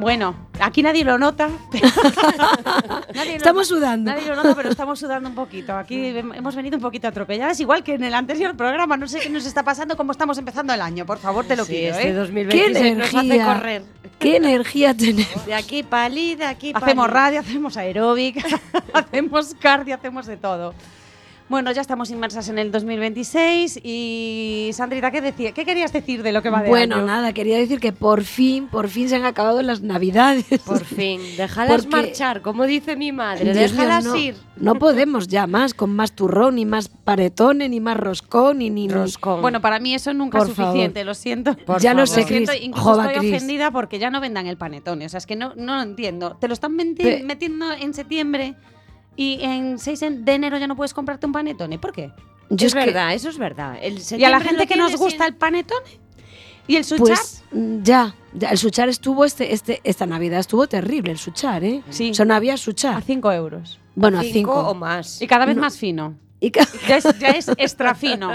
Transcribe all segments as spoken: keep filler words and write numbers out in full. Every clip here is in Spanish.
Bueno, aquí nadie lo nota. nadie estamos lo, sudando. Nadie lo nota, pero estamos sudando un poquito. Aquí hemos venido un poquito atropelladas, igual que en el anterior programa. No sé qué nos está pasando, cómo estamos empezando el año. Por favor, te lo sí, pido. Este ¿eh? dos mil veintiséis nos hace correr. ¿Qué energía tenemos? De aquí para allí, de aquí para Hacemos radio, hacemos aeróbic, hacemos cardio, hacemos de todo. Bueno, ya estamos inmersas en el dos mil veintiséis y Sandrita, ¿qué, decía? ¿Qué querías decir de lo que va de Bueno, año? nada, quería decir que por fin, por fin se han acabado las navidades. Por fin, déjalas Porque, marchar, como dice mi madre, Dios déjalas mío, no, ir. No podemos ya más, con más turrón, ni más paretone, ni más roscón, ni... ni Roscón. Bueno, para mí eso nunca Por es suficiente, favor. lo siento. Por ya favor. lo sé, Lo siento, Cris. incluso Jova, estoy Cris. ofendida porque ya no vendan el panetone. O sea, es que no, no lo entiendo. Te lo están meti- Pe- metiendo en septiembre y en seis de enero ya no puedes comprarte un panetone. ¿Por qué? Yo es es que- verdad, eso es verdad. El Y a la septiembre gente lo que nos tienes gusta en- el panetone y el suchar. Pues mm, ya, ya, el suchar estuvo este, este, esta Navidad estuvo terrible, el suchar, ¿eh? Sí. O sea, no había suchar. a cinco euros. Bueno, a cinco cinco. o más. Y cada vez No. más fino. Y ca- Ya es, ya es extra fino.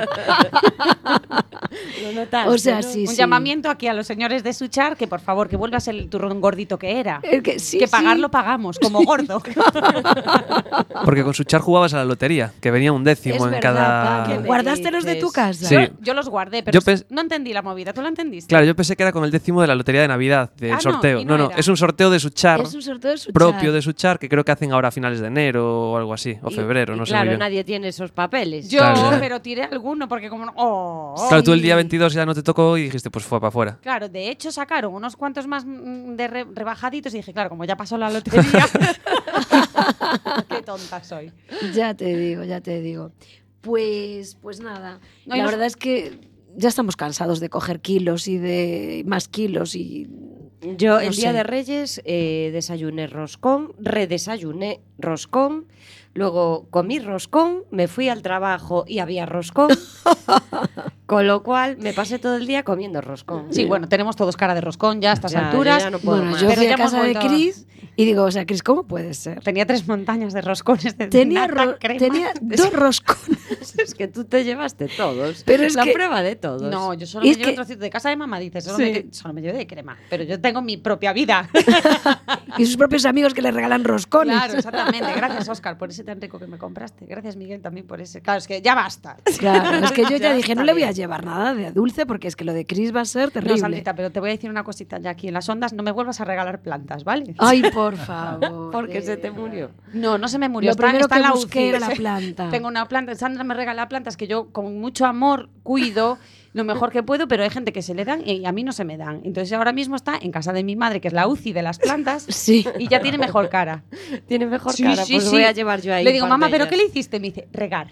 Lo notaste, O sea, ¿no? sí, Un llamamiento aquí a los señores de Suchar que por favor que vuelva a ser el turrón gordito que era. El que sí, que sí. pagarlo pagamos, como gordo. Porque con Suchar jugabas a la lotería, que venía un décimo Es en verdad, cada... Paqui. ¿Guardaste los de tu casa? Sí. Yo, yo los guardé, pero Yo pens- no entendí la movida. ¿Tú la entendiste? Claro, yo pensé que era con el décimo de la lotería de Navidad, del Ah, no, sorteo. y No, no no, era. es un sorteo de Suchar, Es un sorteo de suchar. propio de Suchar, que creo que hacen ahora a finales de enero o algo así, o Y- febrero, y no sé claro, muy bien. nadie tiene esos papeles. Yo, Claro. pero tiré alguno porque como no... Oh, Claro, tú el sí. día veintidós ya no te tocó y dijiste, pues fue para afuera. Claro, de hecho sacaron unos cuantos más mm, de re- rebajaditos y dije, claro, como ya pasó la lotería. Qué tonta soy. Ya te digo, ya te digo. Pues, pues nada. No, y la los- verdad es que ya estamos cansados de coger kilos y de más kilos y Yo No el día sé. de Reyes eh, desayuné roscón, redesayuné roscón, luego comí roscón, me fui al trabajo y había roscón, con lo cual me pasé todo el día comiendo roscón. Sí, bueno, tenemos todos cara de roscón ya a estas Ya, yo alturas. ya no puedo bueno, más. yo Pero fui ya a hemos casa de vuelto a- Cris y digo, o sea, Cris, ¿cómo puede ser? Tenía tres montañas de roscones de Tenía, nata, ro- crema. tenía dos roscones. Es que tú te llevaste todos. Pero es la que- prueba de todos. No, yo solo Y me es llevo que- un trocito de casa de mamá, dice, solo, Sí. me, que- solo me llevo de crema. Pero yo tengo mi propia vida. Y sus propios amigos que le regalan roscones. Claro, exactamente. Gracias, Óscar, por ese tan rico que me compraste. Gracias, Miguel, también por ese. Claro, es que ya basta. Claro, es que yo ya Ya dije, está no le voy a bien. llevar nada de dulce porque es que lo de Cris va a ser No, terrible. Sandrita, pero te voy a decir una cosita ya aquí en las ondas. No me vuelvas a regalar plantas, ¿vale? Ay, por favor. Porque de se te verdad. murió. No, no se me murió. Lo está, primero está que en la busqué U C I. era la planta. Tengo una planta. Sandra me regala plantas que yo con mucho amor cuido lo mejor que puedo, pero hay gente que se le dan y a mí no se me dan. Entonces ahora mismo está en casa de mi madre, que es la U C I de las plantas, Sí. y ya tiene mejor cara. Tiene mejor Sí, cara, sí, pues sí. voy a llevar yo ahí. Le un digo, par mamá, de ¿pero ellas. qué le hiciste? Me dice, regar.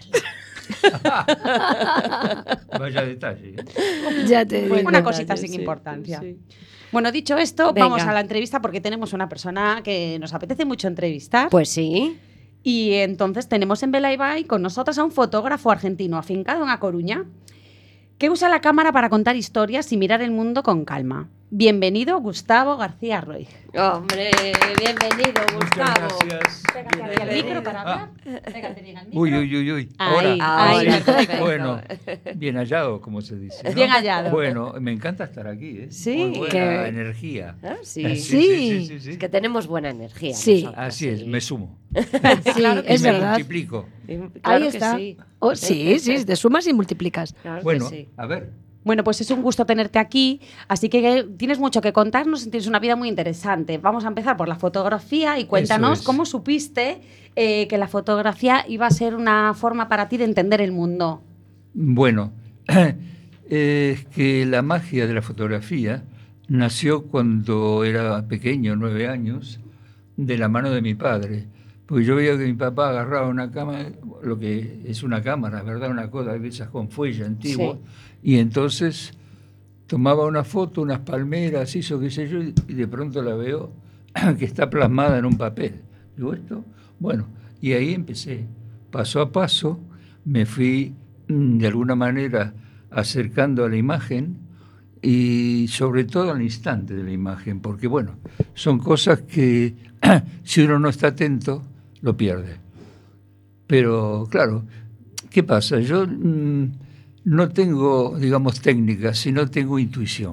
Vaya detalle. ¿eh? Ya te digo. Una cosita detalles, sin sí, importancia. sí. Bueno, dicho esto, Venga. vamos a la entrevista porque tenemos una persona que nos apetece mucho entrevistar. Pues sí. Y entonces tenemos en Belaibai con nosotras a un fotógrafo argentino afincado en A Coruña que usa la cámara para contar historias y mirar el mundo con calma. Bienvenido, Gustavo García Roig. Hombre, bienvenido, Gustavo. Muchas gracias. Pégate aquí al Bienvenido. micro para hablar. Pégate bien al micro. Uy, uy, uy, uy. Ahí, Ahora. ahí, Ahora, perfecto. Bueno, bien hallado, como se dice. ¿no? Bien hallado. Bueno, me encanta estar aquí, ¿eh? Sí, Muy buena que- energía. Ah, sí. Sí, Sí. sí, sí, sí. Es que tenemos buena energía. Sí. nosotras, Así es, sí. me sumo. Sí, Claro que es y me verdad. multiplico. Y- Ahí claro que está. sí. Oh, sí, sí, te sumas y multiplicas. Claro Bueno, que sí. a ver. Bueno, pues es un gusto tenerte aquí, así que tienes mucho que contarnos y tienes una vida muy interesante. Vamos a empezar por la fotografía y cuéntanos es. cómo supiste eh, que la fotografía iba a ser una forma para ti de entender el mundo. Bueno, es que la magia de la fotografía nació cuando era pequeño, nueve años, de la mano de mi padre. Porque yo veía que mi papá agarraba una cámara, lo que es una cámara, ¿verdad? Una cosa de esas con fuelle antigua. Sí. Y entonces tomaba una foto, unas palmeras, hizo qué sé yo, y de pronto la veo que está plasmada en un papel. Digo, ¿esto? Bueno, y ahí empecé. Paso a paso me fui mm, de alguna manera acercando a la imagen y sobre todo al instante de la imagen, porque bueno, son cosas que si uno no está atento, lo pierde. Pero claro, ¿qué pasa? Yo mm, no tengo, digamos, técnica, sino tengo intuición.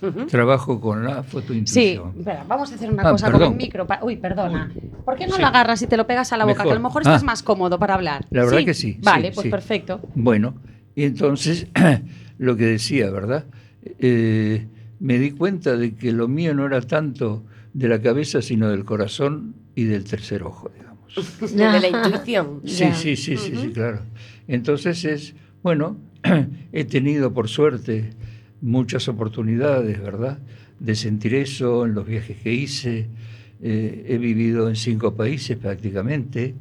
Ujú. trabajo con la Sí, fotointuición. espera, vamos a hacer una Ah, cosa perdón. con el micro. pa- Uy, perdona. ¿Por qué no Sí. lo agarras y te lo pegas a la boca? Mejor. Que a lo mejor estás Ah. más cómodo para hablar. La verdad que sí, Vale, sí, pues sí. perfecto. Bueno, y entonces, lo que decía, ¿verdad? Eh, me di cuenta de que lo mío no era tanto de la cabeza, sino del corazón y del tercer ojo, digamos. De la intuición. Sí, Ya. sí, sí, sí, sí, claro. Entonces es, bueno, he tenido por suerte muchas oportunidades, ¿verdad? De sentir eso en los viajes que hice. Eh, he vivido en cinco países prácticamente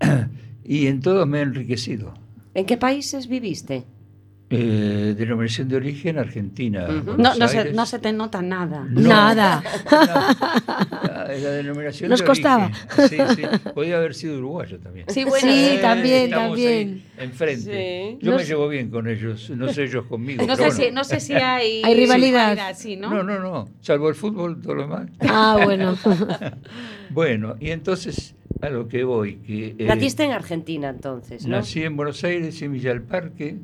y en todos me he enriquecido. ¿En qué países viviste? Eh, denominación de origen Argentina. Ujú. Buenos No, no, se, Aires. no se te nota nada. No. Nada. La, la denominación Nos de costaba. origen. Sí, sí. Podía haber sido uruguayo también. Sí, Sí, buenísimo. también, Estamos también. ahí enfrente. Sí. Yo No me sé- llevo bien con ellos, no sé ellos conmigo. No pero sé, bueno. si, no sé si hay, Hay rivalidad. sí, ¿no? No, no, no, salvo el fútbol, todo lo demás. Ah, bueno. Bueno, y entonces a lo que voy, que eh, Naciste en Argentina entonces, ¿no? nací en Buenos Aires, en Villa del Parque,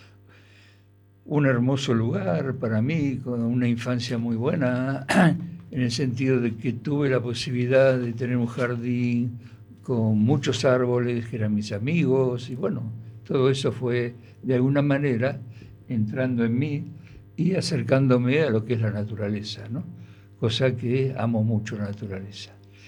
un hermoso lugar para mí, con una infancia muy buena, en el sentido de que tuve la posibilidad de tener un jardín con muchos árboles que eran mis amigos, y bueno, todo eso fue de alguna manera entrando en mí y acercándome a lo que es la naturaleza, ¿no? Cosa que amo mucho la naturaleza.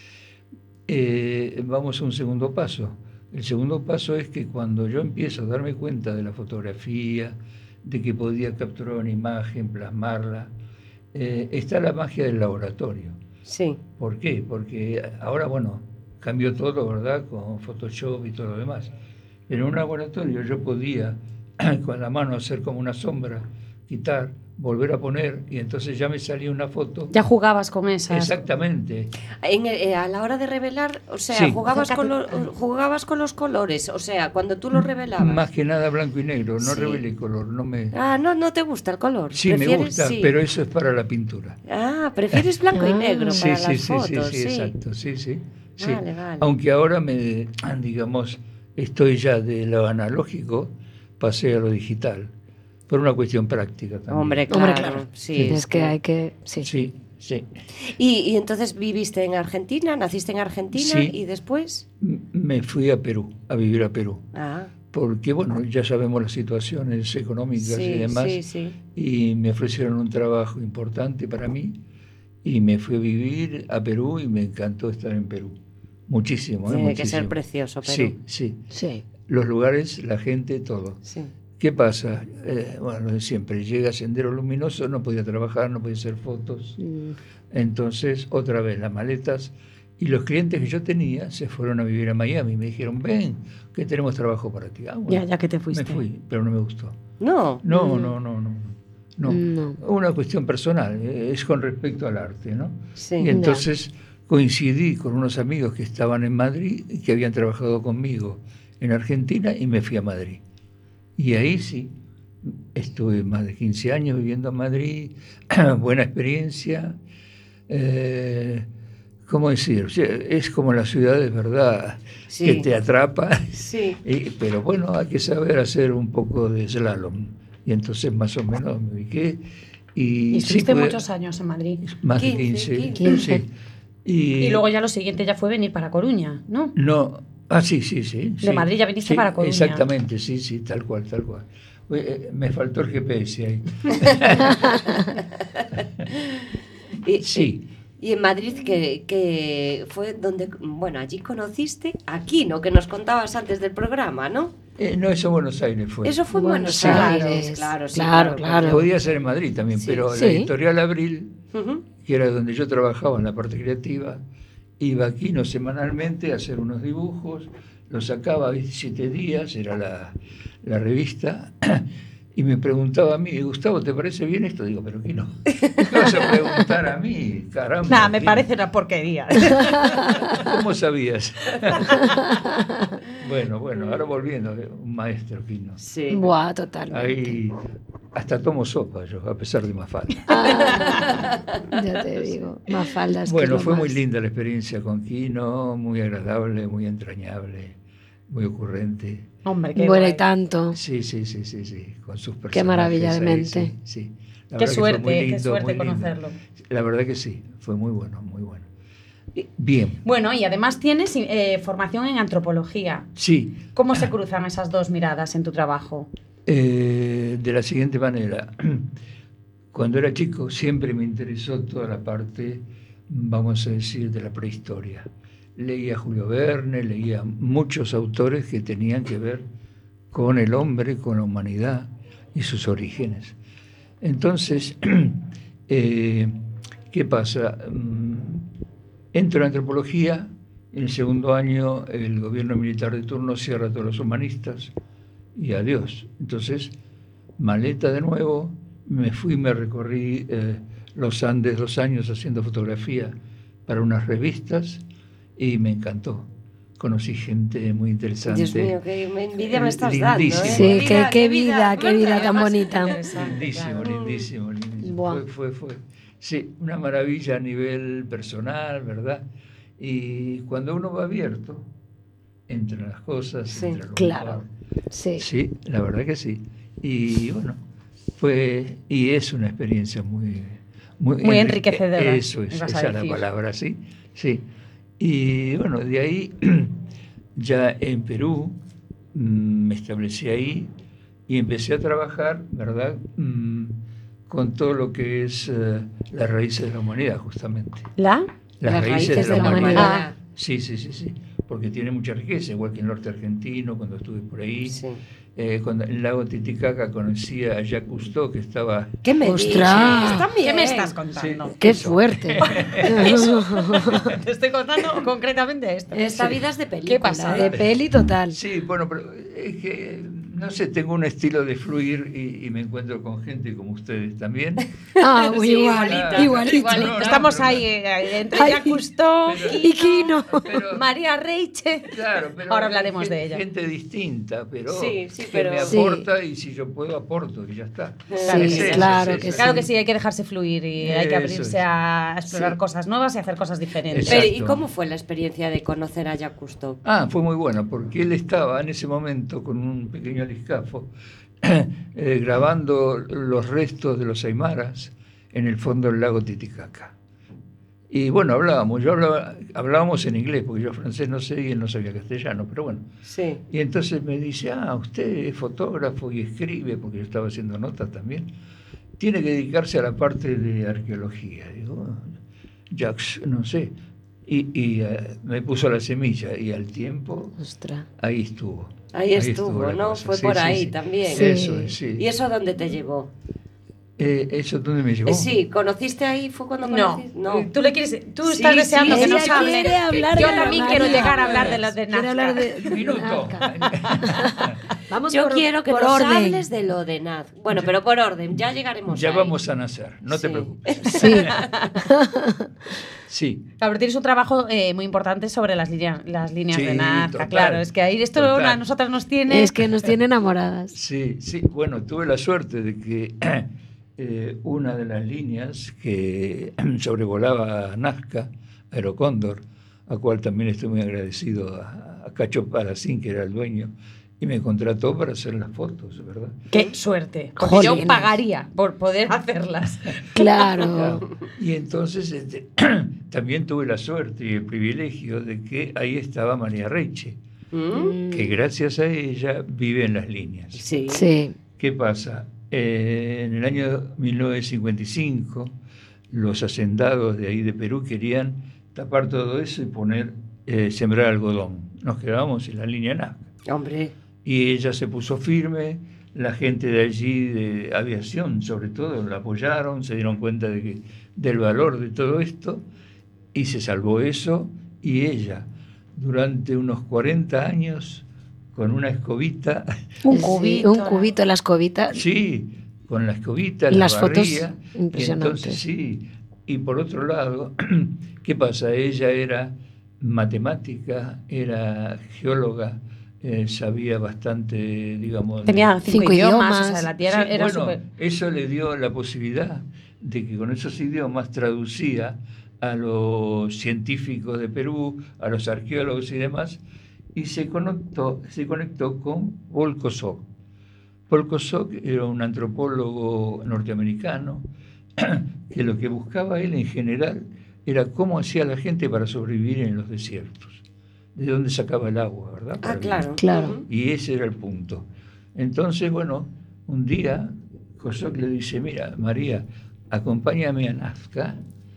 Eh, vamos a un segundo paso. El segundo paso es que cuando yo empiezo a darme cuenta de la fotografía, de que podía capturar una imagen, plasmarla, eh, está la magia del laboratorio. Sí. ¿Por qué? Porque ahora, bueno, cambió todo, ¿verdad? Con Photoshop y todo lo demás. Pero en un laboratorio yo podía con la mano hacer como una sombra, quitar, volver a poner, y entonces ya me salía una foto. Ya jugabas con esas. Exactamente. En, eh, a la hora de revelar, o sea, Sí. jugabas, con Acércate. lo- jugabas con los colores, o sea, cuando tú los revelabas. Más que nada blanco y negro, no Sí. revelé color, no me... Ah, no, no te gusta el color. Sí, me ¿Prefieres? gusta, Sí. pero eso es para la pintura. Ah, prefieres blanco y Ah. negro Sí, para sí, las sí, fotos, sí, sí, exacto, sí, sí. sí. Vale, vale. Aunque ahora me, digamos, estoy ya de lo analógico, pasé a lo digital, por una cuestión práctica también. Hombre, claro. Hombre, claro. Sí, es que hay que. Sí. Sí, sí. Y, y entonces viviste en Argentina, naciste en Argentina Sí. y después. M- Me fui a Perú, a vivir a Perú, Ah, porque, bueno, ya sabemos las situaciones económicas sí, y demás, sí, sí. y me ofrecieron un trabajo importante para mí, y me fui a vivir a Perú y me encantó estar en Perú. Muchísimo, ¿eh? Tiene que Muchísimo. ser precioso, Perú. Sí, sí. Sí. Los lugares, la gente, todo. Sí. ¿Qué pasa? Eh, bueno, lo de siempre, llega Sendero Luminoso, no podía trabajar, no podía hacer fotos. Mm. Entonces, otra vez, las maletas. Y los clientes que yo tenía se fueron a vivir a Miami. Me dijeron, ven, que tenemos trabajo para ti. Ah, bueno, Ya, ya que te fuiste. me fui, pero no me gustó. No. No, no, no, no. No. No. Una cuestión personal, eh, es con respecto al arte, ¿no? Sí. Y entonces coincidí con unos amigos que estaban en Madrid y que habían trabajado conmigo en Argentina y me fui a Madrid. Y ahí sí, estuve más de quince años viviendo en Madrid, buena experiencia. Eh, ¿Cómo decir? O sea, es como la ciudad de verdad Sí. que te atrapa, Sí. y- pero bueno, hay que saber hacer un poco de slalom. Y entonces más o menos me ubiqué. Y, Y estuviste sí, pude- muchos años en Madrid. más de quince, quince. quince. Sí. Y, Y luego ya lo siguiente ya fue venir para Coruña, ¿no? No, ah, sí, sí, sí. De sí. Madrid ya viniste Sí, para Coruña. Exactamente, sí, sí, tal cual, tal cual. Uy, eh, me faltó el G P S ahí. Y, Sí. Y en Madrid, que, que fue donde, bueno, allí conociste a Quino, que nos contabas antes del programa, ¿no? Eh, no, eso en Buenos Aires fue. Eso fue en Buenos Buenos Aires. Aires, claro, sí. Claro, claro. Podía ser en Madrid también, Sí. pero Sí. la editorial Abril, Ujú. que era donde yo trabajaba en la parte creativa, iba aquí no semanalmente a hacer unos dibujos, los sacaba veintisiete días, era la, la revista, y me preguntaba a mí, Gustavo, ¿te parece bien esto? Digo, pero ¿qué no? ¿Qué vas a preguntar a mí? Caramba. Nada, me ¿qué? parece una porquería. ¿Cómo sabías? Bueno, bueno, ahora volviendo, eh, un maestro Quino. Sí. Buah, totalmente. Ahí hasta tomo sopa yo, a pesar de Mafalda. Ah, ya te digo. Mafalda es que es Bueno, lo fue muy más. linda la experiencia con Quino, muy agradable, muy entrañable. muy ocurrente. Hombre, qué Bueno, guay. y tanto. Sí, sí, sí, sí, sí, con sus personajes. Qué maravilla de ahí, mente. sí, sí. La Qué verdad que fue suerte, muy qué lindo, suerte muy lindo. conocerlo. La verdad que sí, fue muy bueno, muy bueno. Bien, Bueno, y además tienes eh, formación en antropología. sí, ¿Cómo se cruzan esas dos miradas en tu trabajo? eh, de la siguiente manera. Cuando era chico siempre me interesó toda la parte, vamos a decir, de la prehistoria. Leía Julio Verne, leía muchos autores que tenían que ver con el hombre, con la humanidad y sus orígenes. Entonces, eh, ¿qué pasa? Entro en antropología, en el segundo año el gobierno militar de turno cierra a todos los humanistas y adiós. Entonces, maleta de nuevo, me fui, me recorrí eh, los Andes dos años haciendo fotografía para unas revistas y me encantó. Conocí gente muy interesante. Dios mío, qué envidia me estás Lindísimo. dando, ¿eh? Sí, Qué qué, qué vida, qué vida tan Además, bonita. interesante, Lindísimo, claro. lindísimo, lindísimo. Buah. Fue, fue, fue. Sí, una maravilla a nivel personal, ¿verdad? Y cuando uno va abierto, entran las cosas, Sí, entra lo claro. mejor. Sí. Sí, la verdad que sí. Y bueno, fue y es una experiencia muy Muy enrique- enriquecedora, Eso es, ibas a esa es la decir. palabra, sí, sí. Y bueno, de ahí ya en Perú mm, me establecí ahí y empecé a trabajar, ¿verdad? Mm, con todo lo que es eh, las raíces de la humanidad, justamente. ¿La? Las, raíces, de la, humanidad. humanidad. Sí, sí, sí, sí. Porque tiene mucha riqueza, igual que el norte argentino, cuando estuve por ahí. Sí. Eh, cuando en el lago Titicaca conocí a Jacques Cousteau, que estaba... ¿Qué me ¡Ostras! dices? También. ¿Qué me estás contando? Sí. Qué Eso. fuerte. Te estoy contando concretamente esto. Esta vida es de película. ¿Qué pasa? De peli total. Sí, bueno, pero es que, no sé, tengo un estilo de fluir y, y me encuentro con gente como ustedes también. Ah, Sí, igual, igualita, igualito. igualito. No, no, Estamos pero- ahí eh, entre Ay. Jacques Cousteau, Pero- Y Kino. Pero- María Reiche. Claro, pero Ahora hablaremos gen- de ella. Gente distinta, pero, Sí, sí, que pero- me Sí. aporta y si yo puedo aporto y ya está. Claro Sí, que sí. claro Es que eso. Claro que sí, hay que dejarse fluir y hay que Eso abrirse es. a explorar Sí. cosas nuevas y hacer cosas diferentes. Pero, ¿y Exacto. cómo fue la experiencia de conocer a Jacques Cousteau? Ah, fue muy bueno, porque él estaba en ese momento con un pequeño aliscafo eh, grabando los restos de los aymaras en el fondo del lago Titicaca. Y bueno, hablábamos, yo hablaba, hablábamos en inglés, porque yo francés no sé y él no sabía castellano, pero bueno. Sí. Y entonces me dice, ah, usted es fotógrafo y escribe, porque yo estaba haciendo notas también, tiene que dedicarse a la parte de arqueología. Digo, Jacques, no sé. Y, y eh, me puso la semilla y al tiempo Ostras. ahí estuvo. Ahí estuvo, la ¿no? cosa. Fue Sí, por sí, ahí sí. también. Sí. Eso es, sí. ¿Y eso dónde te llevó? Eh, ¿Eso dónde me llevó? Eh, sí, ¿conociste ahí? ¿Fue cuando No, conociste? No. tú le quieres, tú Sí, estás sí, deseando que ella nos hable. quiere hablar Yo de también María. quiero llegar a hablar de los de Quiere hablar Nazca. de... Minuto. Vamos Yo por, quiero que por nos orden. hables de lo de Naz. Bueno, pero por orden, ya llegaremos Ya ahí. vamos a nacer, no te Sí. preocupes. Sí. Sí. Claro, tienes un trabajo eh, muy importante sobre las líneas, las líneas Sí, de Nazca, total, claro. Es que ahí esto total. a nosotras nos tiene. Es que nos tiene enamoradas. Sí, sí, bueno, tuve la suerte de que eh, una de las líneas que sobrevolaba Nazca, Aerocóndor, a cual también estoy muy agradecido a, a Cacho Palacín, que era el dueño, y me contrató para hacer las fotos, ¿verdad? Qué suerte. Porque yo Jolines. pagaría por poder hacerlas. Claro. Claro. Y entonces este, también tuve la suerte y el privilegio de que ahí estaba María Reiche, ¿Mm? que gracias a ella vive en las líneas. Sí. Sí. ¿Qué pasa? Eh, en el año mil novecientos cincuenta y cinco, los hacendados de ahí de Perú querían tapar todo eso y poner, eh, sembrar algodón. Nos quedábamos en la línea Nazca. Hombre. Y ella se puso firme, la gente de allí, de aviación sobre todo, la apoyaron, se dieron cuenta de que, del valor de todo esto, y se salvó eso, y ella, durante unos cuarenta años, con una escobita, Un Sí, cubito. un cubito, la escobita. sí, con la escobita, Las la fotos barría, y impresionantes. entonces sí, y por otro lado, ¿qué pasa? Ella era matemática, era geóloga, eh, sabía bastante, digamos... Tenía cinco, Cinco idiomas, idiomas. o sea, la tierra Sí, era bueno, súper. eso le dio la posibilidad de que con esos idiomas traducía a los científicos de Perú, a los arqueólogos y demás, y se conectó, se conectó con Paul Kosok. Paul Kosok era un antropólogo norteamericano que lo que buscaba él en general era cómo hacía la gente para sobrevivir en los desiertos, de dónde sacaba el agua, ¿verdad? Ah, Para claro. vivir. Claro. Y ese era el punto. Entonces, bueno, un día Kosok le dice, mira, María, acompáñame a Nazca.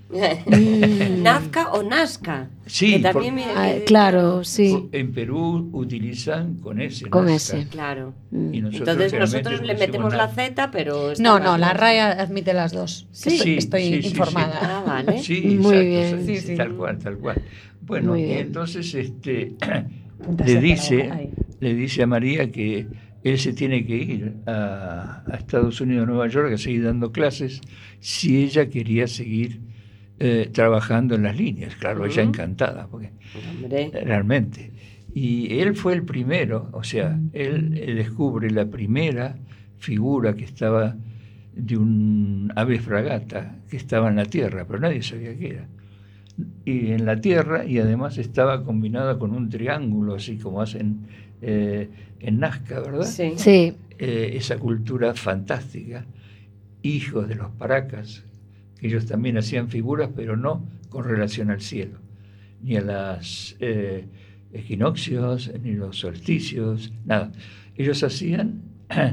¿Nazca o Nazca? Sí, Que también por- me- Ah, que- claro, sí. En Perú utilizan con ese. Con Nazca. ese. Claro. Mm. Y nosotros Entonces generalmente nosotros le pusimos metemos la Nazca. Z, pero... está No, mal. no, la R A E admite las dos. Sí. Estoy, Sí, estoy sí, sí, informada. sí. Ah, vale. Sí, Muy exacto, bien. sí, Sí, sí. tal cual, tal cual. Bueno, Muy y bien. entonces este, Punta le seca la dice, boca, ahí. le dice a María que él se tiene que ir a, a Estados Unidos, Nueva York, a seguir dando clases, si ella quería seguir eh, trabajando en las líneas. Claro, ella Ujú. encantada, porque Hombre. realmente. Y él fue el primero, o sea, él, él descubre la primera figura que estaba de un ave fragata que estaba en la Tierra, pero nadie sabía qué era. Y en la Tierra, y además estaba combinada con un triángulo, así como hacen eh, en Nazca, ¿verdad? Sí. Sí. Eh, esa cultura fantástica, hijos de los paracas, que ellos también hacían figuras, pero no con relación al cielo, ni a los eh, equinoccios, ni los solsticios, nada. Ellos hacían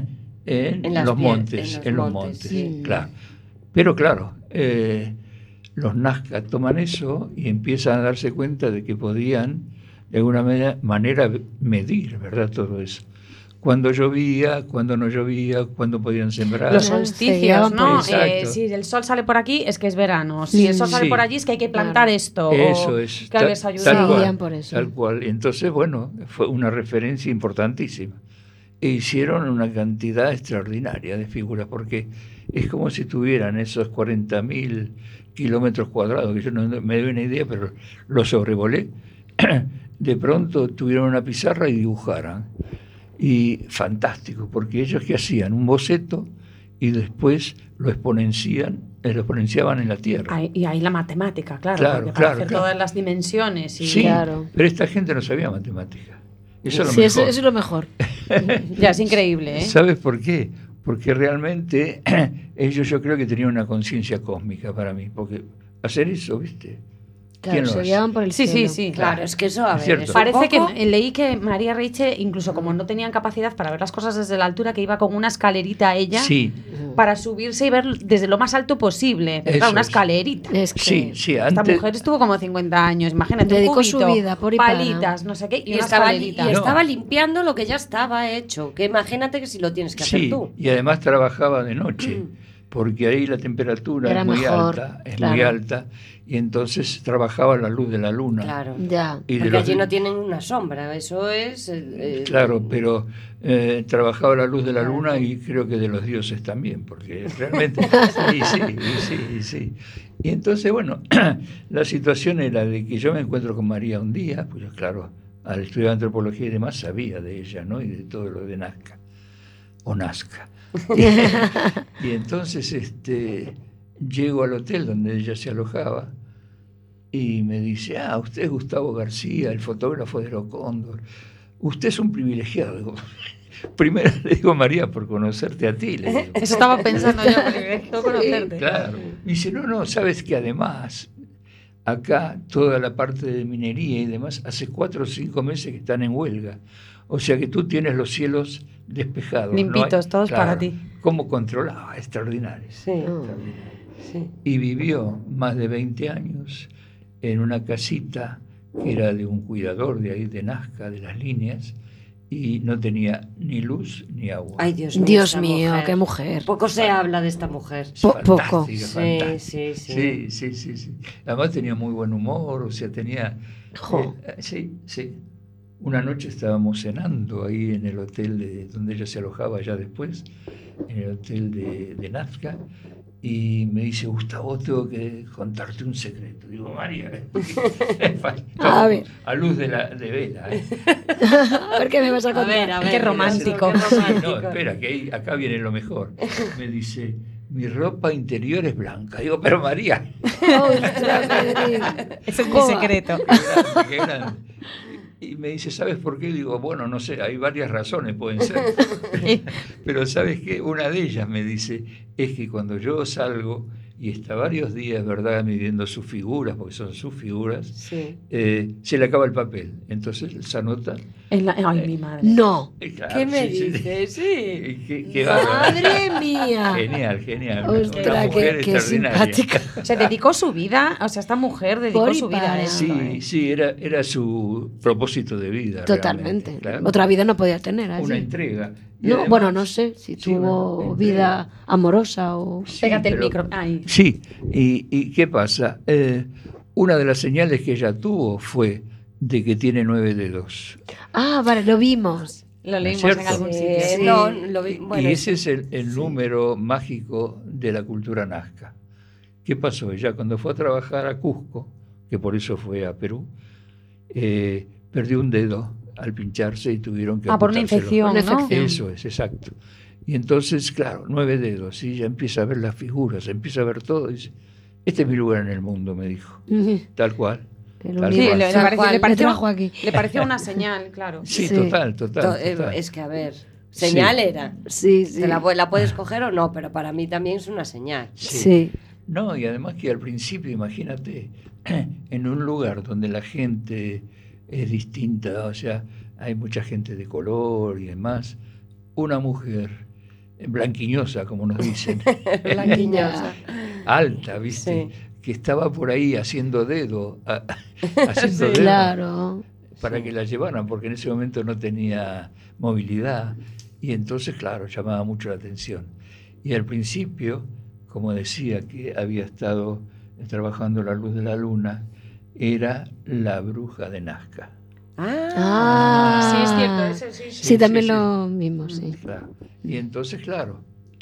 en, En las los pie- montes, en los en los montes, montes, sí. claro. Pero claro, eh, los Nazca toman eso y empiezan a darse cuenta de que podían de alguna manera, manera medir, ¿verdad? Todo eso. Cuando llovía, cuando no llovía, cuando podían sembrar. Los Se solsticios, guiaban ¿no? por- Exacto. Eh, si el sol sale por aquí es que es verano. Si el sol sale Sí. por allí es que hay que plantar Claro. esto. Eso o es. Que ta- les tal ayudaba. cual, Seguían por eso. Tal cual. Entonces, bueno, fue una referencia importantísima. E hicieron una cantidad extraordinaria de figuras, porque es como si tuvieran esos cuarenta mil kilómetros cuadrados, que yo no me doy una idea, pero lo sobrevolé. De pronto tuvieron una pizarra y dibujaran. Y fantástico, porque ellos ¿qué hacían? Un boceto y después lo exponencian, eh, lo exponenciaban en la Tierra. Ahí- y ahí la matemática, claro. Claro, porque para claro, hacer claro. todas las dimensiones. Y Sí, Claro. pero esta gente no sabía matemática. Eso es lo Sí, eso, mejor. eso es lo mejor. Ya es increíble, ¿eh? ¿Sabes por qué? Porque realmente ellos yo creo que tenían una conciencia cósmica para mí, porque hacer eso, ¿viste? Claro, lo se hace? guiaban por el Sí, sí, cielo. sí. Claro, es que eso, a ver, Cierto. es un Parece poco- que leí que María Reiche, incluso como no tenían capacidad para ver las cosas desde la altura, que iba con una escalerita ella Sí, para subirse y ver desde lo más alto posible. Pero Eso claro, una es. escalerita. Es que sí, sí. Esta Antes, mujer estuvo como cincuenta años, imagínate. un Dedicó su cubito, vida por y para. palitas, no sé qué, y, Y, una estaba, li- y escalerita. No. estaba limpiando lo que ya estaba hecho. Que imagínate que si lo tienes que hacer sí, tú. y además trabajaba de noche, porque ahí la temperatura Era es muy mejor, alta, es claro. muy alta, y entonces trabajaba a la luz de la luna. Claro. Ya. Y de Porque los- allí no tienen una sombra, eso es... eh, eh, Claro, pero eh, trabajaba a la luz de la Claro. luna y creo que de los dioses también, porque realmente, y sí, y sí, y sí. Y entonces, bueno, la situación era de que yo me encuentro con María un día, pues yo, claro, al estudiar antropología y demás sabía de ella, ¿no? Y de todo lo de Nazca, o Nazca. Y entonces este, llego al hotel donde ella se alojaba y me dice, ah, usted es Gustavo García, el fotógrafo de Locóndor. Usted es un privilegiado. Digo, primero le digo, María, por conocerte a ti. Le digo. Eso estaba pensando yo, privilegio conocerte. Claro. Y dice, no, no, sabes que además acá toda la parte de minería y demás, hace cuatro o cinco meses que están en huelga. O sea que tú tienes los cielos despejados. ¿no? Limpitos, todos Claro. para ti. ¿Cómo controlaba? Extraordinario. Sí, sí. Y vivió más de veinte años en una casita que era de un cuidador de ahí de Nazca, de las líneas, y no tenía ni luz ni agua. Ay, Dios mío. Dios esta mío, mujer. qué mujer. Poco se habla de esta mujer. Es po- fantástica, poco. Sí, fantástica. sí, sí. Sí, sí, sí, sí. Además tenía muy buen humor, o sea, tenía... Jo. eh, sí, sí. Una noche estábamos cenando ahí en el hotel de, donde ella se alojaba ya después, en el hotel de, de Nazca, y me dice, Gustavo, tengo que contarte un secreto. Digo, María, A ver. a luz de, la, de vela. ¿eh? A ver qué me vas a A contar. ver, a ver. Qué romántico. Qué Sí, romántico. no, espera, que ahí- acá viene lo mejor. Me dice, mi ropa interior es blanca. Digo, pero María, Ostras, Pedrín. Ese es mi Joa. secreto. qué grande, qué grande. Y me dice, ¿sabes por qué? Digo, bueno, no sé, hay varias razones, pueden ser. Pero ¿sabes qué? Una de ellas me dice, es que cuando yo salgo y está varios días, ¿verdad?, midiendo sus figuras, porque son sus figuras, Sí. eh, se le acaba el papel. Entonces se anota. En la- Ay, mi madre. No. Eh, claro, ¿Qué me sí, sí. dices? Sí. Eh, qué- qué bárbaro. ¡Madre mía! Genial, genial. Ostras, Una mujer qué- qué extraordinaria. simpática. Se dedicó su vida, o sea, esta mujer dedicó Por y su vida para. a esto. Sí, ¿eh? sí, era, era su propósito de vida. Totalmente. realmente, claro. Otra vida no podía tener. así. Una entrega. Y No, además- bueno, no sé si Sí, tuvo una vida amorosa o... Sí, Pégate el pero- micro. Ay. Sí, y, y ¿qué pasa? Eh, una de las señales que ella tuvo fue de que tiene nueve dedos. Ah, vale, lo vimos. Lo leímos ¿cierto? en algún Eh, sitio. Sí. No, lo vi- Y- bueno, y ese es el, el número mágico de la cultura nazca. ¿Qué pasó? Ella cuando fue a trabajar a Cusco, que por eso fue a Perú, eh, perdió un dedo al pincharse y tuvieron que Ah, por una amputárselo. infección, Una ¿no? infección. Eso es, exacto. Y entonces, claro, nueve dedos, y ella empieza a ver las figuras, empieza a ver todo, y dice, este es mi lugar en el mundo, me dijo. Ujú. Tal cual. El Tal Sí, universo. cual. le, le Tal pareció, cual. le Me pareció- trajo aquí. le pareció una señal, claro. Sí, Sí. total, to- total. eh, total. es que, a ver, señal era. Sí, sí. Te la, pu- la puedes coger o no, pero para mí también es una señal. Sí. Sí. No, y además que al principio, imagínate, en un lugar donde la gente es distinta, o sea, hay mucha gente de color y demás, una mujer blanquiñosa, como nos dicen, Blanquiñosa. alta, ¿viste? Sí. Que estaba por ahí haciendo dedo, a- haciendo dedo Claro. para que la llevaran, porque en ese momento no tenía movilidad. Y entonces, claro, llamaba mucho la atención. Y al principio, como decía que había estado trabajando la luz de la luna, era la bruja de Nazca. Ah, Ah. Sí, es cierto. Eso, sí, sí. Sí, también sí. lo vimos, sí. Claro. Y entonces, claro,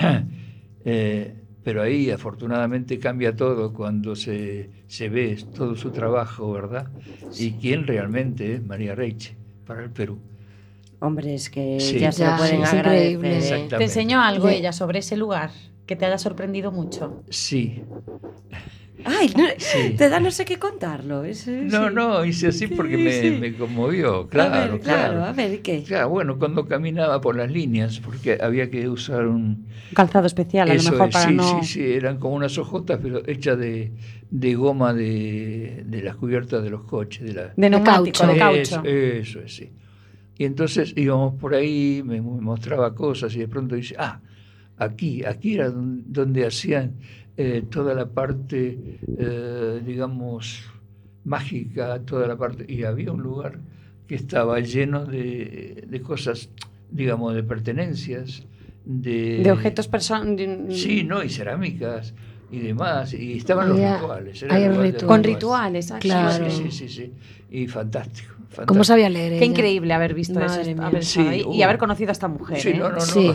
eh, pero ahí afortunadamente cambia todo cuando se, se ve todo su trabajo, ¿verdad? Y quién realmente es María Reiche para el Perú. hombre, es que Sí. ya se Ya, lo pueden es agradecer. increíble. ¿eh? Exactamente. ¿Te enseñó algo Sí. ella sobre ese lugar que te haya sorprendido mucho? Sí. Ay, no, Sí. te da no sé qué contarlo. es- No, sí. no, hice así porque me, Sí. me conmovió, A claro, ver, claro. a ver, ¿qué? Claro, bueno, cuando caminaba por las líneas, porque había que usar un... Calzado especial, a lo Eso mejor es, para sí, no... sí, sí, eran como unas hojotas, pero hechas de, de goma de, de las cubiertas de los coches. De, la, De neumático, caucho. de caucho. Eso, eso es, sí. Y entonces íbamos por ahí, me me mostraba cosas y de pronto dice, ah, aquí, aquí era don- donde hacían eh, toda la parte, eh, digamos, mágica, toda la parte, y había un lugar que estaba lleno de, de cosas, digamos, de pertenencias, de, De objetos personales. Sí, no, y cerámicas y demás, y estaban los Había- rituales. era hay el lugar de rituales. Con rituales. rituales. ah, Claro. Sí, sí, sí, sí, y fantástico. fantástico. ¿Cómo sabía leer Qué ella? increíble haber visto Madre eso, mía. haber estado Sí, ahí y uh. haber conocido a esta mujer. Sí, ¿eh? no, no, no. Sí.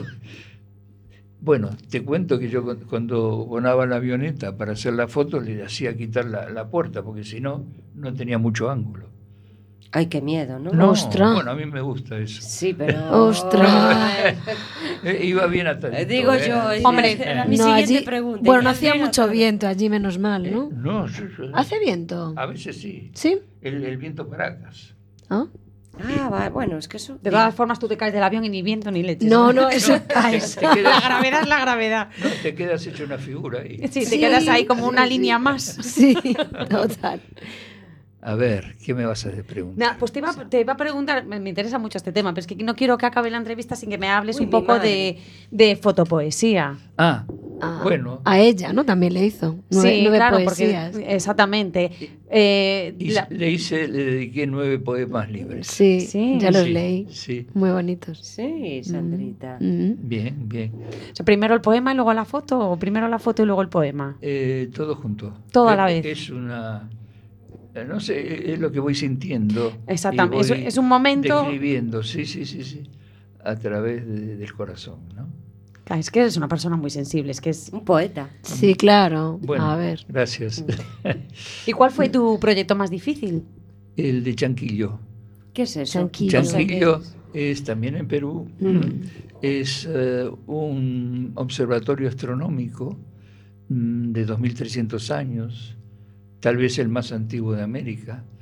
Bueno, te cuento que yo cu- cuando volaba la avioneta para hacer la foto le hacía quitar la, la puerta porque si no, no tenía mucho ángulo. Ay, qué miedo, ¿no? No, Ostras. bueno, a mí me gusta eso. Sí, pero... Ostras. Eh, iba bien hasta Eh, Digo yo, eh, Hombre, era mi No, siguiente allí- pregunta. Bueno, no ¿Y hacía qué mucho era? viento allí, menos mal, ¿no? No, sí, sí. ¿Hace viento? A veces sí. ¿Sí? El, el viento Paracas. ¿Ah? Ah, va, bueno, es que eso... De todas formas, tú te caes del avión y ni viento ni leche. No, no, eso No, te, caes. te quedas, La gravedad es la gravedad. no, te quedas hecho una figura ahí. Sí, te Sí, quedas ahí como una sí, línea sí. más. Sí, total. A ver, ¿qué me vas a preguntar? Nah, pues te iba, te iba a preguntar, me, me interesa mucho este tema, pero es que no quiero que acabe la entrevista sin que me hables Uy, un mi poco madre. de, de fotopoesía. Ah, Ah, bueno. A ella, ¿no? También le hizo. Nueve, sí, nueve claro, poesías. porque exactamente. Eh, Y la- le hice, le dediqué nueve poemas libres. Sí, Sí. ya los Sí, leí. Sí, Muy bonitos. Sí, Sandrita. Mm. bien, bien. o sea, primero el poema y luego la foto, o primero la foto y luego el poema. Eh, todo junto. Todo a la Es- vez. Es una... eh, No sé, es lo que voy sintiendo. Exactamente, y voy es- es un momento- Describiendo, sí, sí, sí, sí. A través de- del corazón, ¿no? Claro, es que eres una persona muy sensible, es que es... Un poeta. Sí, claro. Bueno, A ver. gracias. ¿Y cuál fue tu proyecto más difícil? El de Chanquillo. ¿Qué es eso? Chanquillo. Chanquillo es también en Perú. Mm. Es eh, un observatorio astronómico mm, de dos mil trescientos años, tal vez el más antiguo de América,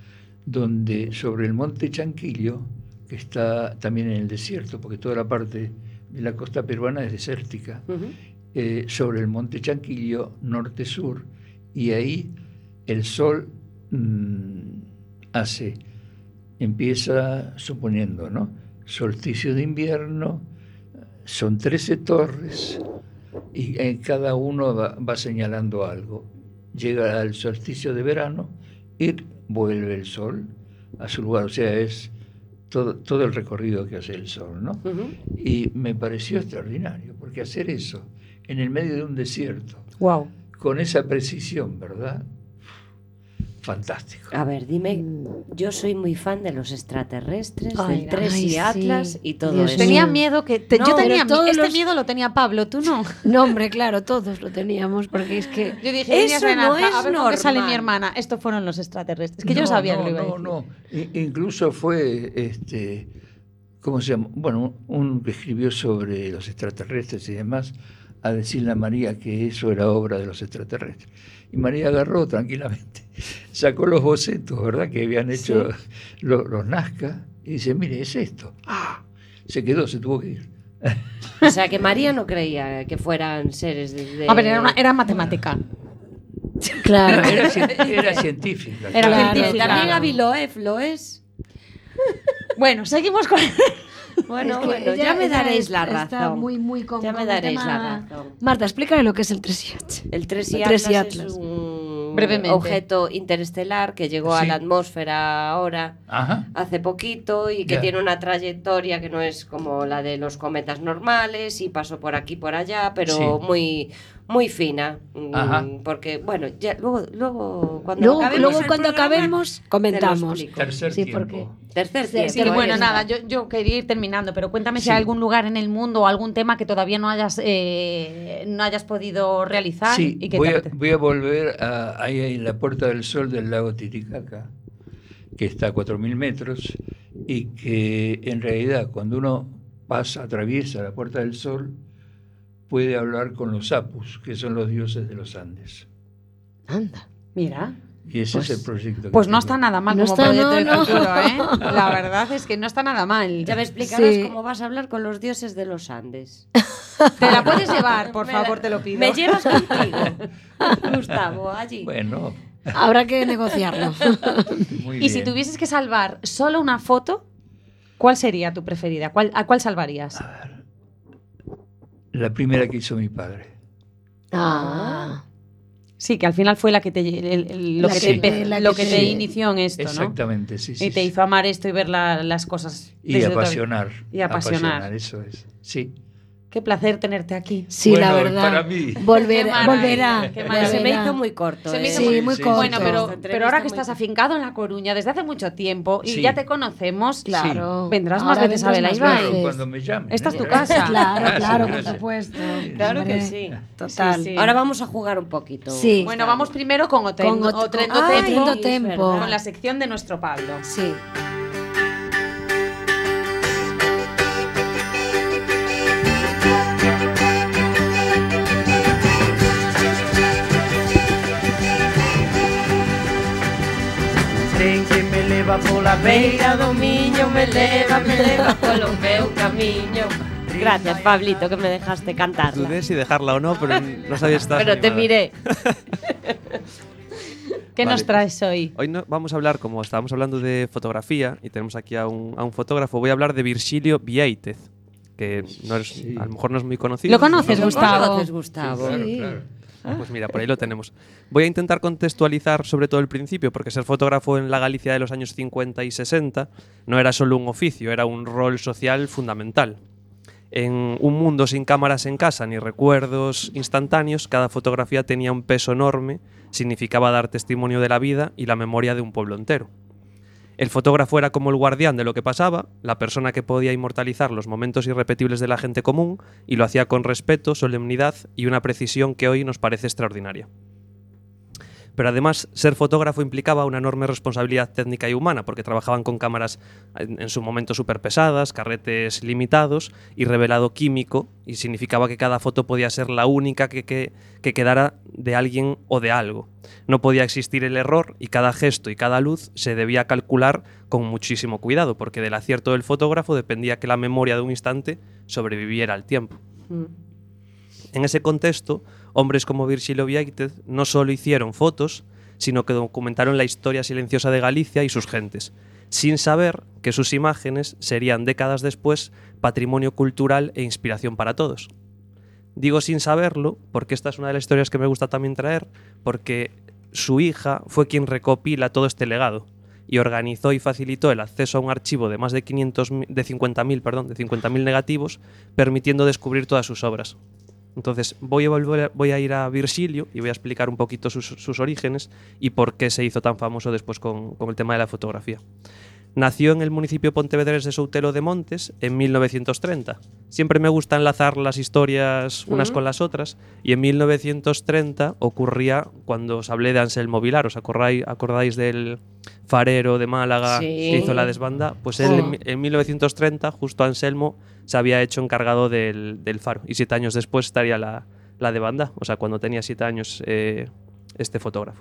donde sobre el monte Chanquillo, que está también en el desierto, porque toda la parte de la costa peruana es desértica, uh-huh. eh, sobre el monte Chanquillo, norte-sur, y ahí el sol mmm, hace, empieza suponiendo, ¿no? Solsticio de invierno, son trece torres, y en cada uno va, va señalando algo. Llega al solsticio de verano y vuelve el sol a su lugar, o sea, es todo, todo el recorrido que hace el sol, ¿no? Uh-huh. Y me pareció extraordinario, porque hacer eso en el medio de un desierto, wow, con esa precisión, ¿verdad? Fantástico. A ver, dime, yo soy muy fan de los extraterrestres, ay, del tres ay, y Atlas sí. y todo Dios eso. Tenía miedo que... Te, No, yo tenía pero todos este los- miedo lo tenía Pablo, tú no. No, hombre, claro, todos lo teníamos, porque es que... Yo dije, Eso Renata, no es a ver con qué sale normal. mi hermana. Estos fueron los extraterrestres. Que yo No, sabía no, que lo iba a no, decir. no. I- incluso fue, este, ¿cómo se llama? Bueno, un que escribió sobre los extraterrestres y demás, a decirle a María que eso era obra de los extraterrestres. Y María agarró tranquilamente, sacó los bocetos, ¿verdad?, que habían hecho los, los Nazca, y dice, mire, es esto. ¡Ah! Se quedó, se tuvo que ir. O sea, que María no creía que fueran seres de... de- A ver, era, una, era matemática. Claro. Era, cien- era científica. Era Claro, científica. También claro. Aviloef lo es. Bueno, seguimos con... Bueno, Es que bueno, ella- ya me ella daréis es- la está razón. muy, muy con, Ya me con el daréis tema- la razón. Marta, explícale lo que es el tres I H. El tres y El tres y Atlas, Atlas. es un Brevemente. objeto interestelar que llegó a Sí. la atmósfera ahora Ajá. hace poquito y que Ya. tiene una trayectoria que no es como la de los cometas normales y pasó por aquí por allá, pero Sí. muy muy fina. Mm, Ajá. Porque bueno, ya luego luego cuando Luego, acabemos luego el cuando programa, acabemos, te lo comentamos. explico. Tercer Sí, tiempo. porque- Tercer Sí, tiempo. Sí, Pero bueno, ahí nada, está. yo, yo quería ir terminando, pero cuéntame si Sí. hay algún lugar en el mundo o algún tema que todavía no hayas eh, no hayas podido realizar Sí, y que voy te a, apetece. voy a volver a, ahí en la Puerta del Sol del lago Titicaca, que está a cuatro mil metros, y que en realidad cuando uno pasa, atraviesa la Puerta del Sol, puede hablar con los apus, que son los dioses de los Andes. Anda. Mira, Y ese Pues- es el proyecto. que pues no tengo. está nada mal No como está- proyecto no, de no. futuro, ¿eh? La verdad es que no está nada mal. Ya me explicarás Sí. cómo vas a hablar con los dioses de los Andes. Te la puedes llevar, por Me la- favor, te lo pido. Me llevas contigo, Gustavo, allí. Bueno, Habrá que negociarlo. muy Y bien. si tuvieses que salvar solo una foto, ¿cuál sería tu preferida? ¿Cuál, ¿A cuál salvarías? La primera que hizo mi padre. Ah. Sí, que al final fue la que te, el- el- lo La que que- te, empe- la lo que que te- te inició en esto, ¿no? Exactamente, sí, sí. Y te sí. hizo amar esto y ver la- las cosas. Y desde otra- apasionar. Y apasionar. Eso es. Sí. Qué placer tenerte aquí. Sí, Bueno, la verdad. para mí. Volver, Qué maravilla, volverá. qué Bueno, maravilla. se me volverá. hizo muy corto. Se me ¿eh? hizo Sí, muy- muy sí, corto. Bueno, Esta pero, entrevista pero ahora que muy- estás afincado en La Coruña desde hace mucho tiempo y Sí. ya te conocemos, Claro. vendrás Ahora más veces a vendrás Vela más Ibai. Claro, veces. cuando me llamen. Esta es ¿eh? tu casa. Claro, Gracias, claro, por gracias. supuesto. Claro que Hombre. sí. Total. Sí, sí. Ahora vamos a jugar un poquito. Sí. Bueno, vamos primero con Con Otrendo, ot- Otrendo con- Ay, Tempo, Otrendo es Tempo. verdad. con la sección de nuestro Pablo. Sí. Tren que me leva pola beira do miño, me leva, me leva polo meu camiño. Gracias, Pablito, que me dejaste cantarla. Dudé si dejarla o no, pero no sabía si estabas Pero te animada. miré. ¿Qué Vale. nos traes hoy? Hoy no, vamos a hablar, como estábamos hablando de fotografía, y tenemos aquí a un, a un fotógrafo, voy a hablar de Virgilio Viéitez, que no es, Sí. a lo mejor no es muy conocido. ¿Lo conoces, ¿no? Gustavo? ¿Conoces, Gustavo? Claro, Sí. claro. Pues mira, por ahí lo tenemos. Voy a intentar contextualizar sobre todo el principio, porque ser fotógrafo en la Galicia de los años cincuenta y sesenta no era solo un oficio, era un rol social fundamental. En un mundo sin cámaras en casa ni recuerdos instantáneos, cada fotografía tenía un peso enorme, significaba dar testimonio de la vida y la memoria de un pueblo entero. El fotógrafo era como el guardián de lo que pasaba, la persona que podía inmortalizar los momentos irrepetibles de la gente común, y lo hacía con respeto, solemnidad y una precisión que hoy nos parece extraordinaria. Pero además, ser fotógrafo implicaba una enorme responsabilidad técnica y humana, porque trabajaban con cámaras en, en su momento súper pesadas, carretes limitados y revelado químico, y significaba que cada foto podía ser la única que, que, que quedara de alguien o de algo. No podía existir el error y cada gesto y cada luz se debía calcular con muchísimo cuidado, porque del acierto del fotógrafo dependía que la memoria de un instante sobreviviera al tiempo. Mm. En ese contexto, hombres como Virgilio Viéitez no solo hicieron fotos, sino que documentaron la historia silenciosa de Galicia y sus gentes, sin saber que sus imágenes serían décadas después patrimonio cultural e inspiración para todos. Digo sin saberlo porque esta es una de las historias que me gusta también traer, porque su hija fue quien recopila todo este legado y organizó y facilitó el acceso a un archivo de más de, quinientos, de cincuenta mil perdón, de cincuenta mil negativos, permitiendo descubrir todas sus obras. Entonces voy a, volver, voy a ir a Virgilio y voy a explicar un poquito sus, sus orígenes y por qué se hizo tan famoso después con, con el tema de la fotografía. Nació en el municipio pontevedrés de Soutelo de Montes en mil novecientos treinta. Siempre me gusta enlazar las historias unas uh-huh. con las otras, y en mil novecientos treinta ocurría cuando os hablé de Anselmo Vilar. ¿Os acordáis, acordáis del farero de Málaga sí. que hizo la desbanda? Pues él oh. en, en mil novecientos treinta, justo Anselmo se había hecho encargado del, del faro, y siete años después estaría la, la demanda, o sea, cuando tenía siete años eh, este fotógrafo.